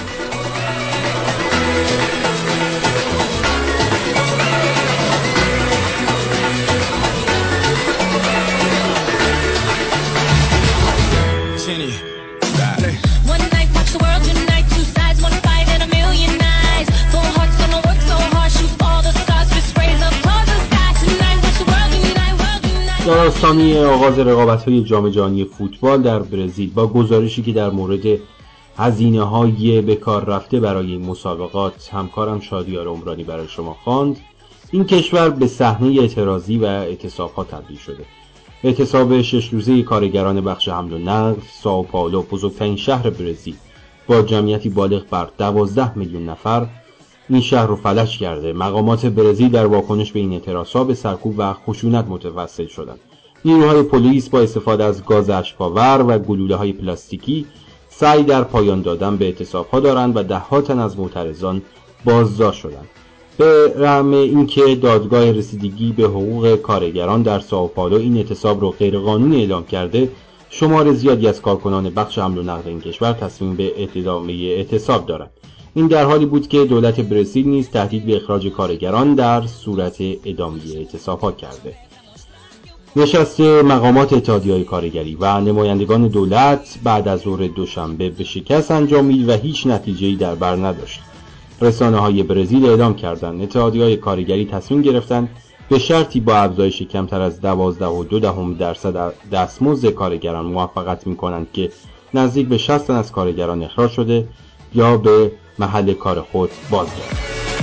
در آستانه آغاز رقابت‌های جام جهانی فوتبال در برزیل با گزارشی که در مورد هزینه‌های به کار رفته برای این مسابقات همکارم شادیار عمرانی برای شما خواند، این کشور به صحنه اعتراضی و اعتصاب‌ها تبدیل شده. اعتصاب 6 روزه کارگران بخش حمل و نقل سائو پائولو، بزرگترین شهر برزیل با جمعیتی بالغ بر 12 میلیون نفر، این شهر رو فلج کرده. مقامات برزیل در واکنش به این اعتراضها به سرکوب و خشونت متوسل شدند. نیروهای پلیس با استفاده از گاز اشک‌آور و گلوله‌های پلاستیکی سعی در پایان دادن به اعتصاب‌ها دارند و ده‌ها تن از معترضان بازداشت شدند. به رغم اینکه دادگاه رسیدگی به حقوق کارگران در سائو پائولو این اعتصاب رو غیرقانونی اعلام کرده، شمار زیادی از کارکنان بخش حمل و نقل این کشور تصمیم به ادامه اعتصاب دارند. این در حالی بود که دولت برزیل نیز تهدید به اخراج کارگران در صورت ادامه اعتصاب‌ها کرده. نشست مقامات اتحادیه‌های کارگری و نمایندگان دولت بعد از ظهر دوشنبه به شکست انجامید و هیچ نتیجه‌ای در بر نداشت. رسانه‌های برزیل اعلام کردند اتحادیه‌های کارگری تصمیم گرفتند به شرطی با افزایش کمتر از 12.2% دستمزد کارگران موافقت می‌کنند که نزدیک به 60 تن از کارگران اخراج شده یا به محل کار خود بازگردند.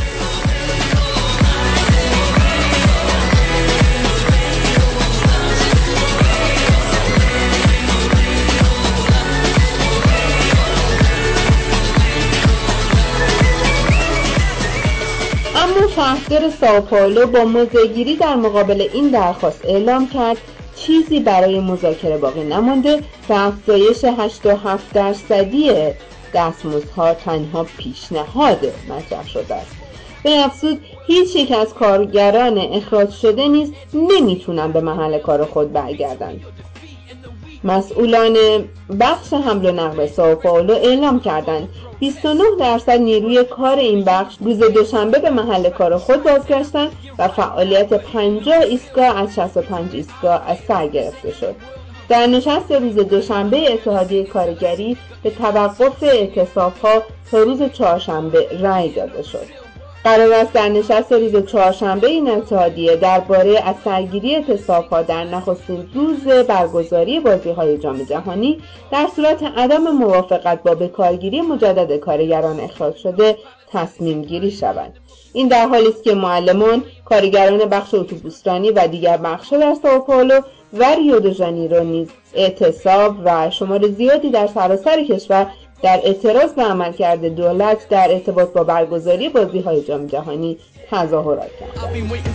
اما شهردار سائو پائولو با موضع‌گیری در مقابل این درخواست اعلام کرد چیزی برای مذاکره باقی نمانده و افزایش 87% دستمزدها تنها پیشنهاد مطرح شده است. به افزود هیچ یک از کارگران اخراج شده نیز نمیتونن به محل کار خود برگردند. مسئولان بخش حمل و نقل سائو پائولو اعلام کردند 29% نیروی کار این بخش روز دوشنبه به محل کار خود بازگشتند و فعالیت 50 ایستگاه از 65 ایستگاه از سر گرفته شد. در نشست روز دوشنبه اتحادیه کارگری به توقف اعتصاب‌ها تا روز چهارشنبه رأی داده شد. قرار است در نشست روز چهارشنبه این اتحادیه درباره از سرگیری اعتصاب‌ها در نخستین روز برگزاری بازی‌های جام جهانی در صورت عدم موافقت با بکارگیری مجدد کارگران اخراج شده تصمیم گیری شود. این در حالی است که معلمان، کارگران بخش اتوبوسرانی و دیگر بخش‌ها در سائو پائولو و ریو د ژانیرو نیز اعتصاب و شمار زیادی در سراسر کشور در اعتراض به عملکرد دولت در ارتباط با برگزاری بازی‌های جام جهانی تظاهرات کردند.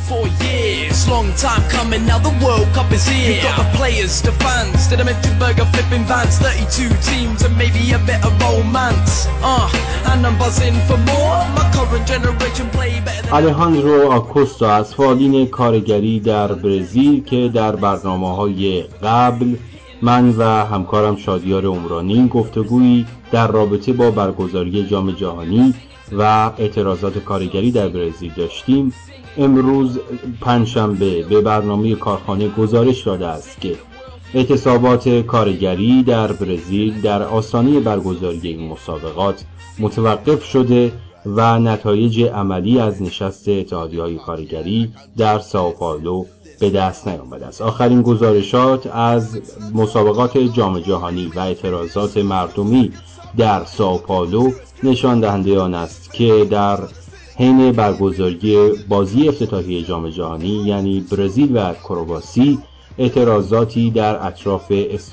آلهاندرو آکوستا از فعالین کارگری در برزیل که در برنامه‌های قبل من و همکارم شادیار عمرانی گفتگویی در رابطه با برگزاری جام جهانی و اعتراضات کارگری در برزیل داشتیم، امروز پنجشنبه به برنامه کارخانه گزارش داده است که اعتصابات کارگری در برزیل در آستانه برگزاری این مسابقات متوقف شده و نتایج عملی از نشست اتحادیه‌های کارگری در سائو پائولو به دست نیامده است. آخرین گزارشات از مسابقات جام جهانی و اعتراضات مردمی در سائو پائولو نشان دهنده آن است که در حین برگزاری بازی افتتاحیه جام جهانی یعنی برزیل و کرواسی اعتراضاتی در اطراف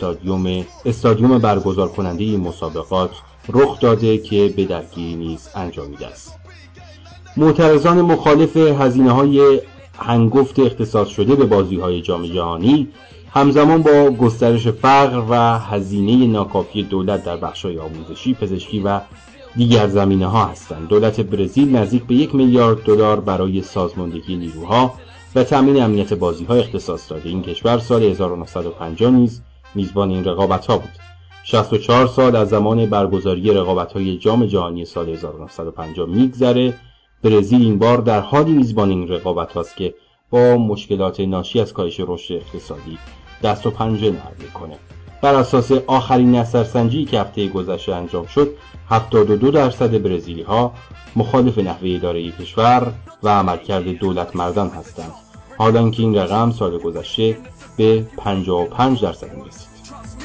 استادیوم برگزار کننده این مسابقات رخ داده که به درگیری نیز انجامیده است. معترضان مخالف هزینه‌های هنگفت اختصاص شده به بازی‌های جام جهانی همزمان با گسترش فقر و هزینه ناکافی دولت در بخش‌های آموزشی، پزشکی و دیگر زمینه‌ها هستند. دولت برزیل نزدیک به 1 میلیارد دلار برای سازماندهی نیروها و تامین امنیت بازی‌ها اختصاص داده. این کشور سال 1950 نیز میزبان این رقابت‌ها بود. 64 سال از زمان برگزاری رقابت‌های جام جهانی سال 1950 میگذره. برزیل این بار در حالی میزبان این رقابت هاست که با مشکلات ناشی از کاهش رشد اقتصادی دست و پنجه نرم میکنه. بر اساس آخرین نظرسنجی که هفته گذشته انجام شد 72% برزیلی ها مخالف نحوه اداره کشور و عملکرد دولت مردان هستند، حالا که این رقم سال گذشته به 55% میرسید.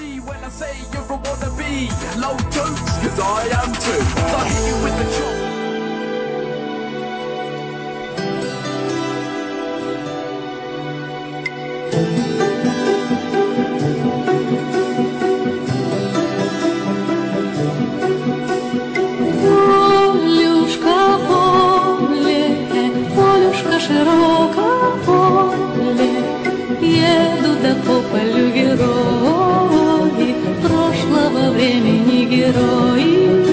Широко поле, едут до по полю герои, прошлого времени герои.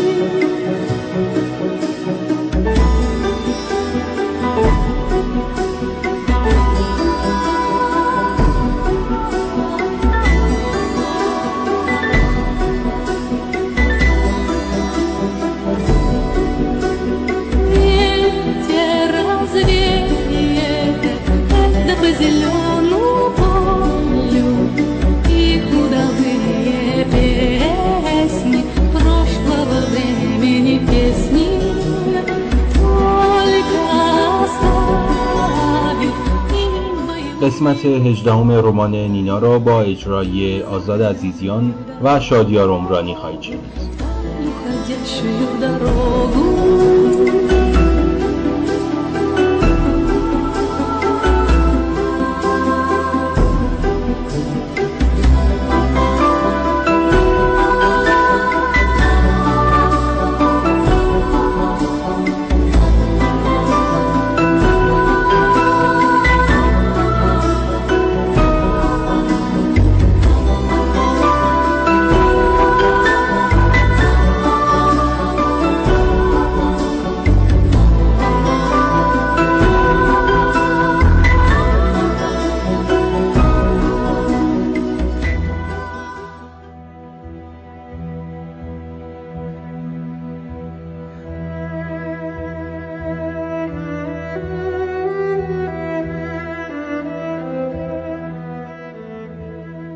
قسمت 18 رمان نینا را با اجرای آزاد عزیزیان و شادیار عمرانی خواهید شنید.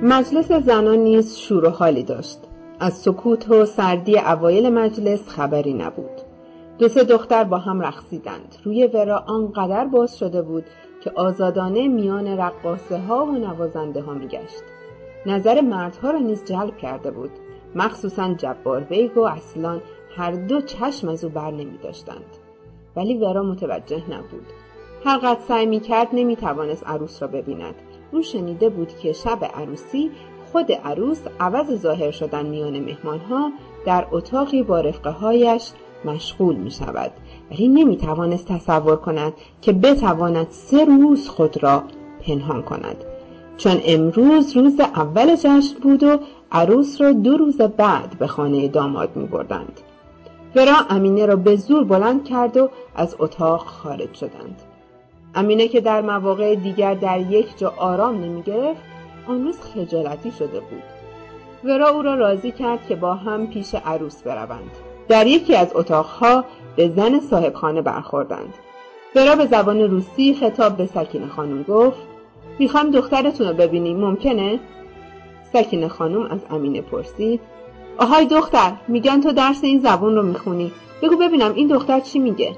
مجلس زنان نیز شور و حالی داشت. از سکوت و سردی اوایل مجلس خبری نبود. 2-3 دختر با هم رقصیدند. روی ورا آنقدر باز شده بود که آزادانه میان رقاصه ها و نوازنده ها میگشت. نظر مردها را نیز جلب کرده بود. مخصوصاً جبار بیگ و اصلان هر دو چشم از او بر نمی داشتند. ولی ورا متوجه نبود. هر قدر سعی می کرد نمی توانست عروس را ببیند. او شنیده بود که شب عروسی خود عروس عوض ظاهر شدن میان مهمانها در اتاقی با رفقه هایش مشغول می شود، ولی نمی توانست تصور کند که بتواند 3 روز خود را پنهان کند، چون امروز روز اول جشن بود و عروس را 2 روز بعد به خانه داماد می بردند. ورا امینه را به زور بلند کرد و از اتاق خارج شدند. امینه که در مواقع دیگر در یک جا آرام نمی گرفت، آن روز خجالتی شده بود. ورا او را راضی کرد که با هم پیش عروس بروند. در یکی از اتاقها به زن صاحب خانه برخوردند. ورا به زبان روسی خطاب به سکینه خانم گفت: میخوام دخترتون رو ببینیم، ممکنه؟ سکینه خانم از امینه پرسید: آهای دختر، میگن تو درس این زبان رو میخونی، بگو ببینم این دختر چی میگه؟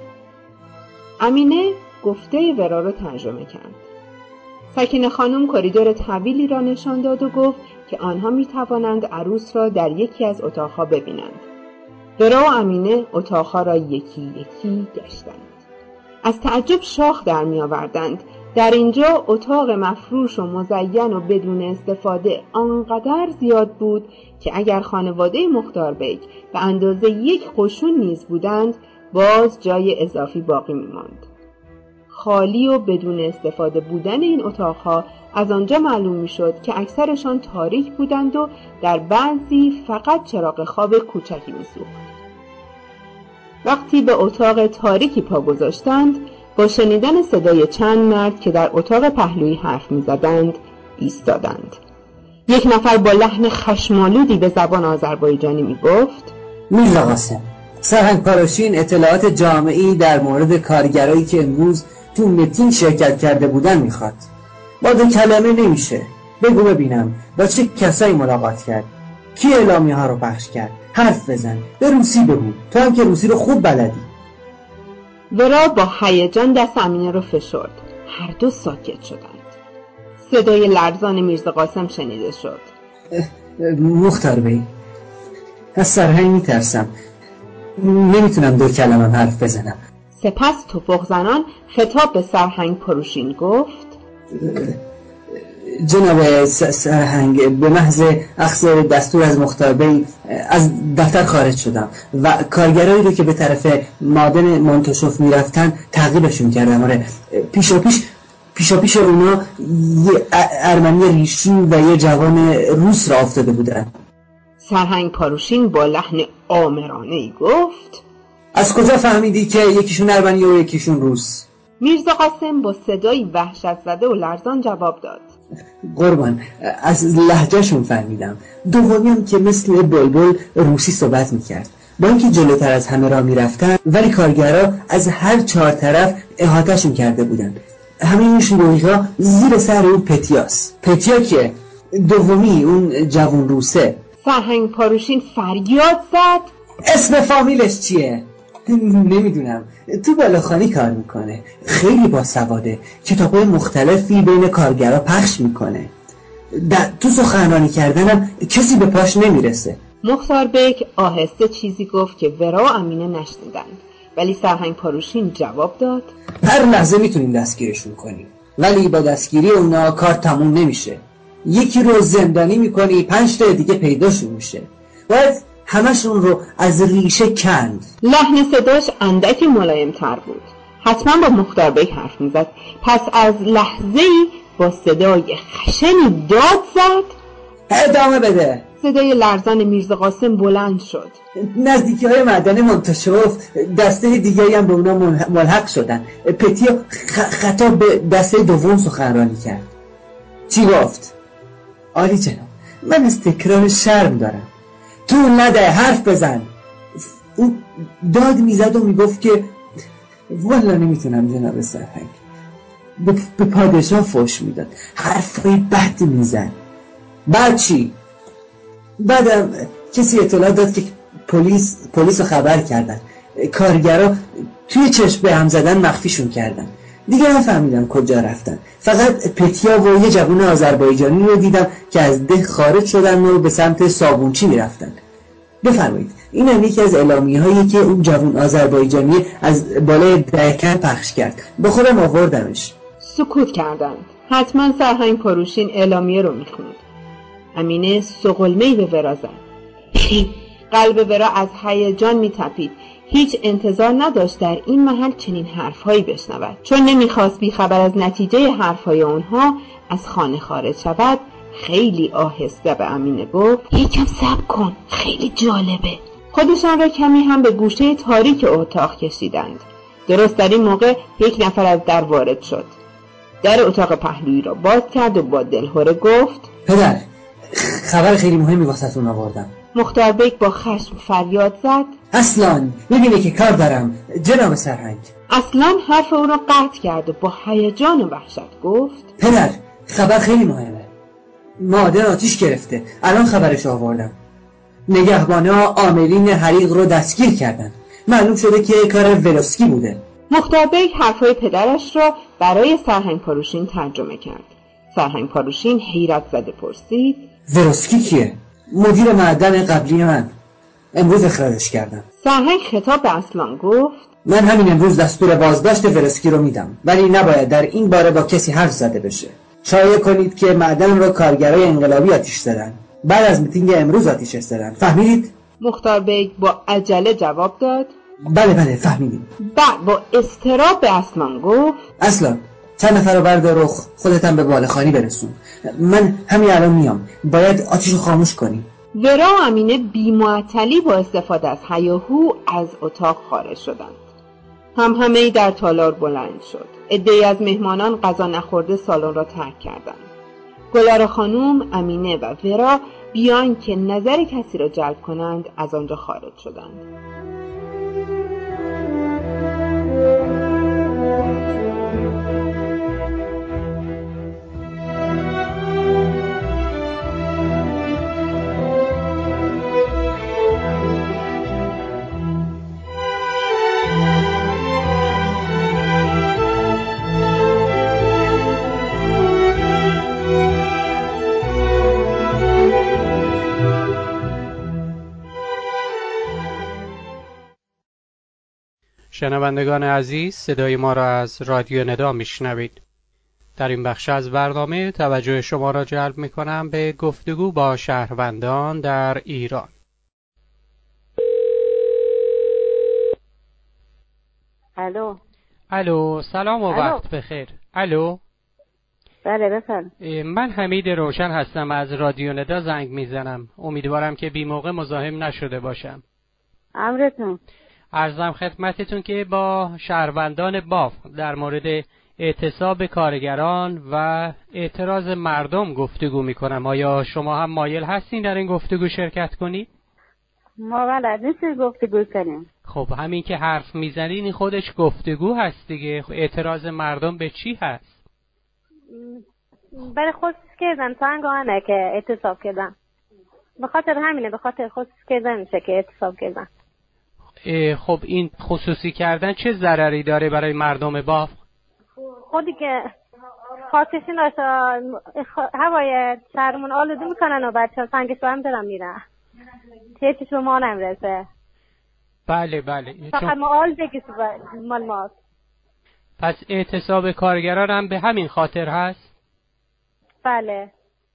امینه گفته ورا رو ترجمه کرد. سکینه خانم کریدور طویلی را نشان داد و گفت که آنها میتوانند عروس را در یکی از اتاقها ببینند. ورا و امینه اتاقها را یکی یکی گشتند. از تعجب شاخ در می آوردند. در اینجا اتاق مفروش و مزین و بدون استفاده آنقدر زیاد بود که اگر خانواده مختار بیگ به اندازه 1 قشون نیز بودند، باز جای اضافی باقی می ماند. خالی و بدون استفاده بودن این اتاقها از آنجا معلوم می شد که اکثرشان تاریک بودند و در بعضی فقط چراغ خواب کوچکی می سوخت. وقتی به اتاق تاریکی پا گذاشتند، با شنیدن صدای چند مرد که در اتاق پهلویی حرف می زدند ایستادند. یک نفر با لحن خشمالودی به زبان آذربایجانی می گفت: میرزا قاسم، سرهنگ پاراشین اطلاعات جامعی در مورد کارگرایی که امروز تو میتینگ شرکت کرده بودن میخواد. با 2 کلمه نمیشه. بگو ببینم با چه کسایی ملاقات کرد، کی اعلامیه ها رو پخش کرد، حرف بزن، به روسی بگو، تو هم که روسی رو خوب بلدی. ورا با هیجان دست امینه رو فشرد. هر دو ساکت شدند. صدای لرزان میرزا قاسم شنیده شد: مختار بی، از سرهنگ میترسم، نمیتونم 2 کلمه حرف بزنم. سپس توپق زنان خطاب به سرهنگ پروشین گفت: جناب سرهنگ، به محض اخذ دستور از مختار بی از دفتر خارج شدم و کارگرایی رو که به طرف مادن مانتوشوف میرفتن تعقیبشون کردم. آره، پیش اونا یه ارمنی ریشی و یه جوان روس را افتاده بودن. سرهنگ پاروشین با لحن آمرانه‌ای گفت: از کجا فهمیدی که یکیشون ارمنی و یکیشون روس؟ میرزا قاسم با صدایی وحشت زده و لرزان جواب داد: قربان، از لهجهشون فهمیدم. دومیم که مثل بلبل روسی صحبت میکرد. با اینکه جلوتر از همه را میرفتن، ولی کارگرها از هر 4 طرف احاطه‌شون کرده بودن. همه این شلوغی‌ها زیر سر اون پتیاس. پتیا که دومی اون جوان روسه. سرهنگ پاروشین فریاد زد: اسم فامیلش چیه؟ نمیدونم، تو بالاخانی کار میکنه، خیلی باسواده، کتابای مختلفی بین کارگرها پخش میکنه. تو سخنرانی کردنم کسی به پاش نمیرسه. مختار بیگ آهسته چیزی گفت که ورا و امینه نشنیدند، ولی سرهنگ پاروشین جواب داد: هر لحظه میتونیم دستگیرشون کنیم، ولی با دستگیری اونا کار تموم نمیشه. یکی رو زندانی میکنی، 5 تا دیگه پیداشون میشه. باید همشون رو از ریشه کند. لحن صداش اندکی ملایم تر بود. حتما با مختار بیگ حرف میزد. پس از لحظه‌ای با صدای خشنی داد زد: ادامه بده. صدای لرزان میرزا قاسم بلند شد. نزدیکی های معدن منتشوف دسته دیگری هم به اونا ملحق شدن. پتیا خطاب به دسته دوم سخنرانی کرد. چی گفت؟ عالی جناب، من از تکرار شرم دارم. تو نده، حرف بزن. او داد میزد و میگفت که والا نمیتونم جناب سرهنگ. به پادشاه فحش میداد، حرفای بد میزد. بعد چی؟ بعدم کسی اطلاع داد که پلیس رو خبر کردن. کارگرا توی چشم به هم زدن مخفیشون کردن. دیگه نفهمیدم کجا رفتن. فقط پتیا و یه جوون آذربایجانی رو دیدم که از ده خارج شدن و به سمت صابونچی میرفتن. بفرمایید، این هم یکی از اعلامیه‌هایی که اون جوون آذربایجانی از بالای دکن پخش کرد. با خودم آوردمش. سکوت کردند. حتما سرهنگ پاروشین اعلامیه رو میخوند. امینه سقلمه‌ای به ورا زد. قلب ورا از هیجان میتپید. هیچ انتظار نداشت در این محل چنین حرفهایی بشنود. چون نمیخواست بیخبر از نتیجه حرفهای آنها از خانه خارج شود، خیلی آهسته به امینه گفت یکم صبر کن، خیلی جالبه. خودشان را کمی هم به گوشه تاریک اتاق کشیدند. درست در این موقع یک نفر از در وارد شد. در اتاق پهلویی را باز کرد و با دلهره گفت پدر، خبر خیلی مهمی واسهتون آوردم. مختار بیگ با خشم فریاد زد اصلان میبینه که کار دارم جناب سرهنگ. اصلان حرف او را قطع کرد و با هیجان و وحشت گفت پدر، خبر خیلی مهمه. معادن آتیش گرفته، الان خبرش آوردم. نگهبانا عاملین حریق رو دستگیر کردن. معلوم شده که کار ولوسکی بوده. مختار بیگ حرفهای پدرش را برای سرهنگ پاروشین ترجمه کرد. سرهنگ پاروشین حیرت زده پرسید ولوسکی کیه؟ مدیر معدن قبلی من. امروز اخراجش کردم. سرهنگ خطاب به اصلان گفت من همین امروز دستور بازداشت ولوسکی رو میدم، ولی نباید در این باره با کسی حرف زده بشه. شایعه کنید که معدن رو کارگرای انقلابی آتیش زدن. بعد از میتینگ امروز آتیش زدن. فهمیدید؟ مختار بیگ با عجله جواب داد بله فهمیدیم. بعد با اضطراب به اصلان گفت اصلا چند نفر رو بردار و خودتم به بالخانی برسون. من همین الان میام. باید آتیش رو خاموش کنی. ورا و امینه بی‌معطلی با استفاده از هیاهو از اتاق خارج شدند. همهمه‌ای در تالار بلند شد. عده‌ای از مهمانان غذا نخورده سالن را ترک کردند. گلاره خانوم، امینه و ورا بیان که نظر کسی را جلب کنند از آنجا خارج شدند. شنوندگان عزیز، صدای ما را از رادیو ندا میشنوید. در این بخش از برنامه توجه شما را جلب میکنم به گفتگو با شهروندان در ایران. الو، سلام و وقت بخیر. الو، بله بفرم. من حمید روشن هستم، از رادیو ندا زنگ میزنم. امیدوارم که بی موقع مزاحم نشده باشم. امرتون. عرضم خدمتتون که با شهروندان باف در مورد اعتصاب کارگران و اعتراض مردم گفتگو میکنم. آیا شما هم مایل هستین در این گفتگو شرکت کنید؟ ما بلد نیستیم گفتگو کنیم. خب همین که حرف میزنین این خودش گفتگو هست دیگه. اعتراض مردم به چی هست؟ برای خصوص کردن سنگانه که اعتصاب کردن. به خاطر همینه، به خاطر خصوص کردن میشه که اعتصاب کردن. خب این خصوصی کردن چه ضرری داره برای مردم باف؟ خودی که خاطرشون داشته هوای شهرمون آلوده میکنن و بچه ها سنگش رو هم دارن میرن. چه شما نمیرسه. بله فقط ما آل بگیست مال ماست. پس اعتصاب کارگران هم به همین خاطر هست؟ بله.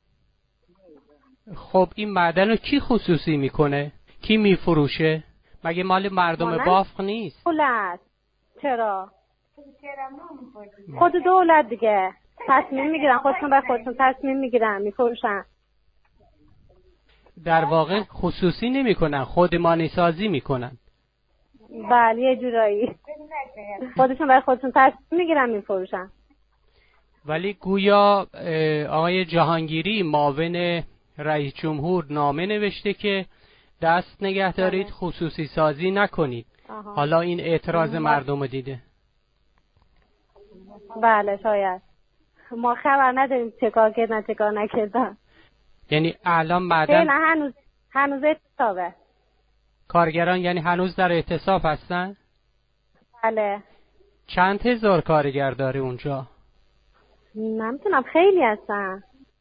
خب این معدن رو کی خصوصی میکنه؟ کی میفروشه؟ مگه مال مردم بافق نیست؟ دولت. چرا؟ خود دولت دیگه تصمیم میگیرن، خودشون بر خودشون تصمیم میگیرن میفروشن. در واقع خصوصی نمیکنن، خودمانی سازی میکنن. بله یه جورایی خودشون بر خودشون تصمیم میگیرن میفروشن. ولی گویا آقای جهانگیری معاون رئیس جمهور نامه نوشته که دست نگه دارید، خصوصی سازی نکنید. حالا این اعتراض مردم رو دیده. بله شاید. ما خبر نداریم چه کار کردن چه کار نکردن. یعنی الان معدن نه هنوز اعتصابه. کارگران یعنی هنوز در اعتصاب هستن؟ بله. چند هزار کارگر داره اونجا؟ نمیتونم، خیلی هستن.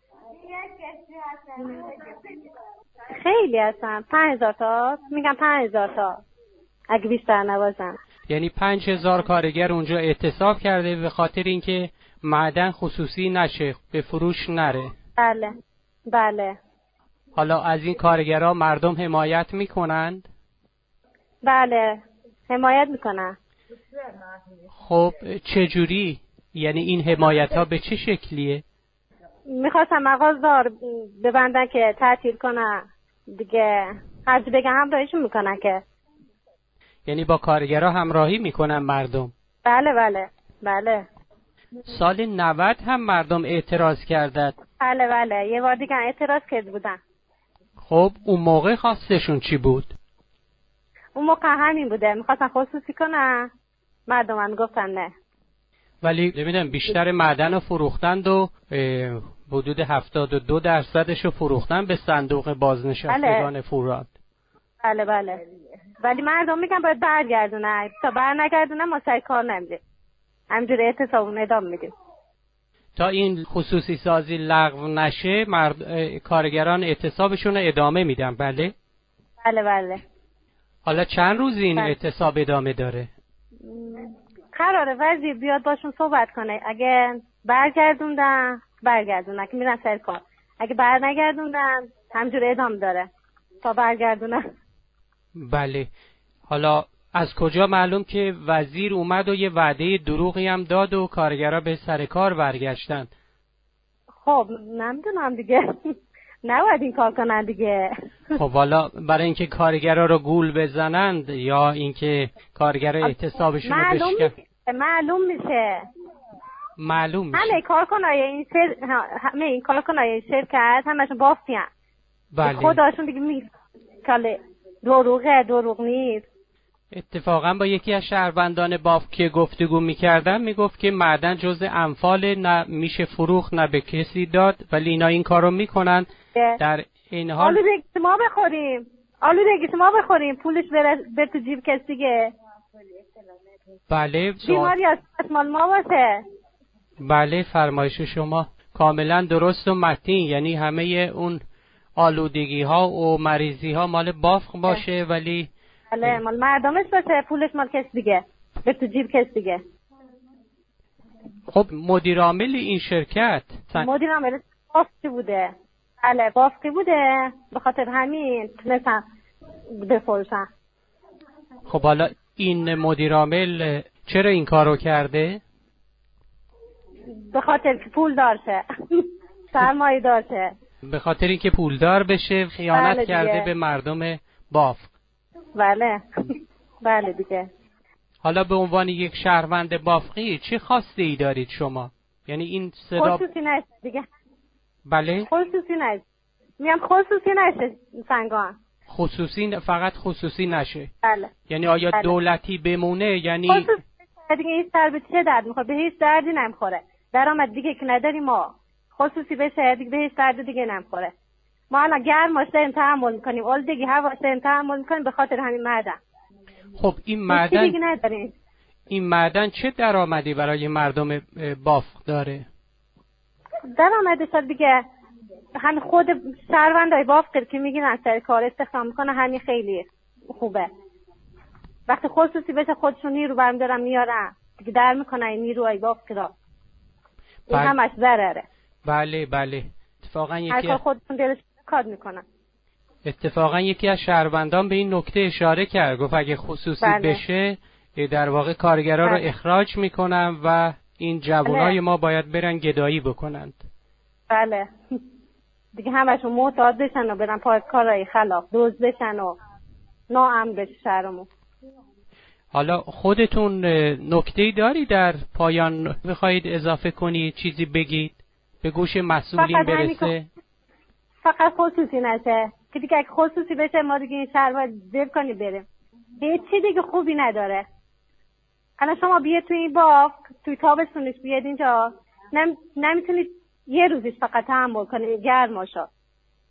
خیلی هستن. 5000 تا. میگم 5000 تا. اگه بیشتر نباشن. یعنی 5000 کارگر اونجا اعتصاب کرده به خاطر اینکه معدن خصوصی نشه، به فروش نره. بله. بله. حالا از این کارگرها مردم حمایت میکنند؟ بله. حمایت میکنن. خب چجوری؟ یعنی این حمایت ها به چه شکلیه؟ میخواستم مغازدار ببندن که تعطیل کنن دیگه، هرچی بگن همراهیشون میکنن که. یعنی با کارگرها همراهی میکنن مردم؟ بله بله بله. سال 90 هم مردم اعتراض کردند. بله بله، یه بار دیگه اعتراض کرده بودن. خب اون موقع خواستشون چی بود؟ اون موقع همین بوده، میخواستن خصوصی کنن، مردم هم گفتن نه. ولی نمیدونم بیشتر معدن رو فروختند و حدود 72% رو فروختن به صندوق بازنشستگان فولاد. بله بله. ولی مردم میگن باید برگردونه، تا برنگردونه ما سر کار نمیدیم، همجوری اعتصاب ادامه میدیم تا این خصوصی سازی لغو نشه. کارگران اعتصابشون رو ادامه میدن. بله بله بله. حالا چند روز این اعتصاب ادامه داره؟ قراره وزیر بیاد باشون صحبت کنه، اگه برگردوندن که میرن سر کار، اگه برنگردوندن همجوری ادامه داره تا برگردونن. بله. حالا از کجا معلوم که وزیر اومد و یه وعده دروغی هم داد و کارگرها به سر کار برگشتن؟ خب نمیدونم دیگه. نباید این کار کنن دیگه. خب حالا برای اینکه کارگرها رو گول بزنند یا اینکه کارگرها اعتصابشون رو بشکنن؟ معلوم میشه. همه کارکنای این شرکت همشون بافتیان. بله. خداشون دیگه میگه دروغ نیست. اتفاقا با یکی از شهروندان باف که گفتگو میکردم میگفت که معدن جزء انفال، نه میشه فروخت نه به کسی داد، ولی اینا این کارو میکنن. در این حال آلودگی ما بخوریم پولش بره تو جیب کسی دیگه. بله. بیماری از مال ما باشه. بله فرمایش شما کاملا درست و متین، یعنی همه اون آلودگی ها و مریضی ها مال بافق باشه ولی بله مال مردمش باشه، پولش مال کس دیگه، به تو جیب کس دیگه. خب مدیر عامل این شرکت مدیر عامل بافقی بوده. بله بافقی بوده، به خاطر همین تونستن بفروشن. خب حالا این مدیر عامل چرا این کارو کرده؟ به خاطر که پول دارشه. سرمایه دارشه. به خاطر اینکه پولدار بشه خیانت کرده به مردم بافق. بله. بله دیگه. حالا به عنوان یک شهروند بافقی چه خواسته ای دارید شما؟ یعنی این صدا خصوصی نشه دیگه. بله؟ خصوصی نشه. میگم خصوصی نشه سنگان. فقط خصوصی نشه. بله. یعنی آیا بله. دولتی بمونه؟ یعنی خصوصی دیگه این سر به چه درد میخوره؟ به هیچ دردی نمیخوره. درآمد دیگه که نداریم ما. خصوصی بشه دیگه به هیچ درد دیگه نمیخوره. ما الان گرماش داریم تحمل میکنیم، آلودگی هواش داریم تحمل میکنیم به خاطر همین معدن. خب این معدن چه درآمدی برای مردم بافق داره؟ درآمدش دیگه همین خود شهروندای بافق که میگیرن سر کار استخدام میکنه، همین خیلی خوبه. وقتی خصوصی بشه خودشون نیرو برمی دارن میارن دیگه، در میکنن این نیروهای بافق را. این همش ضرره. بله بله. اتفاقا یکی از شهروندان به این نکته اشاره کرد، گفت اگه خصوصی بشه در واقع کارگرها رو اخراج میکنن و این جوانای ما باید برن گدایی بکنند. بله دیگه همشون معتاد بشن و برن پای کارهای خلاف، دزد بشن و ناامن بشه شهرمون. حالا خودتون نکته‌ای داری در پایان بخواید اضافه کنی، چیزی بگید به گوش مسئولین برسه؟ فقط خصوصی نشه که دیگه اگه خصوصی بشه ما دیگه این شهر باید زیر کنی بریم. هیچی دیگه خوبی نداره. الان شما بیاد توی این باغ توی تابستونش بیاد اینجا نمیتونید یه روزش فقط تحمل کنید گرماشو.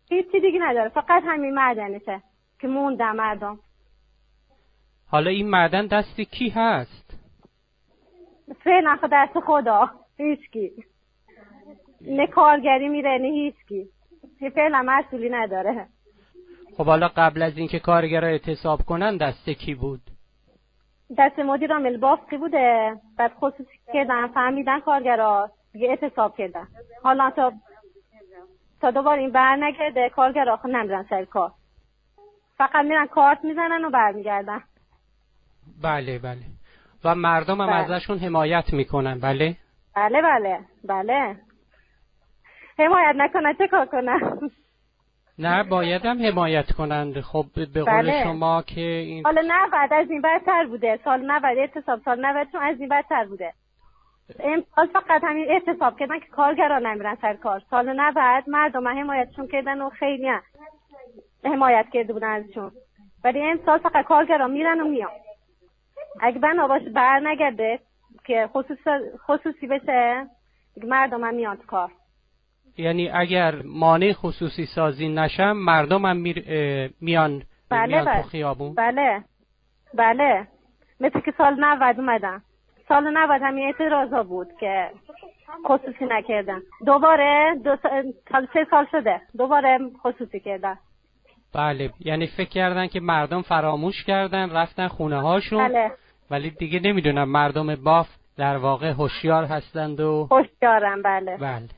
هیچی دیگه نداره، فقط همین معدنشه که مونده مردم. حالا این معدن دست کی هست؟ فعلا دست خدا، هیچکی. نه کارگری میره نه هیچکی، فعلا مسئولی نداره. خب حالا قبل از اینکه کارگرها اعتصاب کنن دست کی بود؟ دست مدیر عامل بافقی بوده، بعد خصوصی کردن، فهمیدن کارگرها دیگه اعتصاب کردن. حالا تا دوباره این بر نگرده کارگرها خود نمیرن سر کار، فقط میرن کارت میزنن و برمیگردن. بله بله. و مردم هم ازشون حمایت میکنن. بله بله بله بله. حمایت نکنن چه کار کنن؟ نه باید هم حمایت کنند. خب به قول شما که این حالا 90 از این بدتر بوده، سال 90 اعتصاب، سال 90 چون از این بدتر بوده. امسال فقط همین اعتصاب کردن که کارگران نمیرن سر کار. سال 90 مردم حمایتشون کردن و خیلی حمایت کرده بودن ازشون، ولی امسال فقط کارگران میرن و میان. اگه بنا باشه بر نگرده که خصوصی بشه مردم هم میان تو کار. یعنی اگر مانع خصوصی سازی نشم مردم هم میان تو خیابون؟ بله بله، مثل که سال 90 اومدن. سال 90 همین اعتراضا بود که خصوصی نکردن، دوباره 3 سال شده دوباره خصوصی کردن. بله، یعنی فکر کردن که مردم فراموش کردن رفتن خونه هاشون. بله. ولی دیگه نمیدونم مردم باف در واقع هوشیار هستند و هوشیارن. بله بله.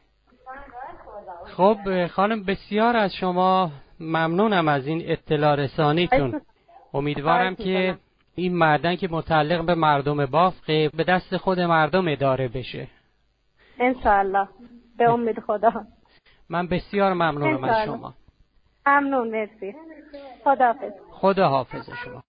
خب خانم بسیار از شما ممنونم از این اطلاع رسانیتون. امیدوارم که این معدن که متعلق به مردم بافقه به دست خود مردم اداره بشه انشاءالله، به امید خدا. من بسیار ممنونم از شما. ممنون، مرسی. خداحافظ. خدا حافظ شما.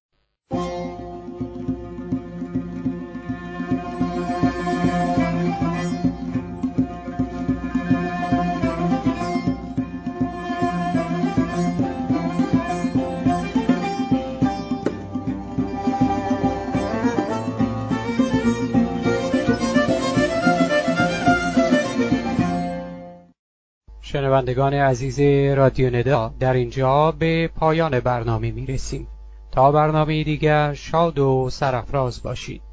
شنوندگان عزیز رادیو ندا، در اینجا به پایان برنامه می رسیم. تا برنامه دیگر شاد و سرافراز باشید.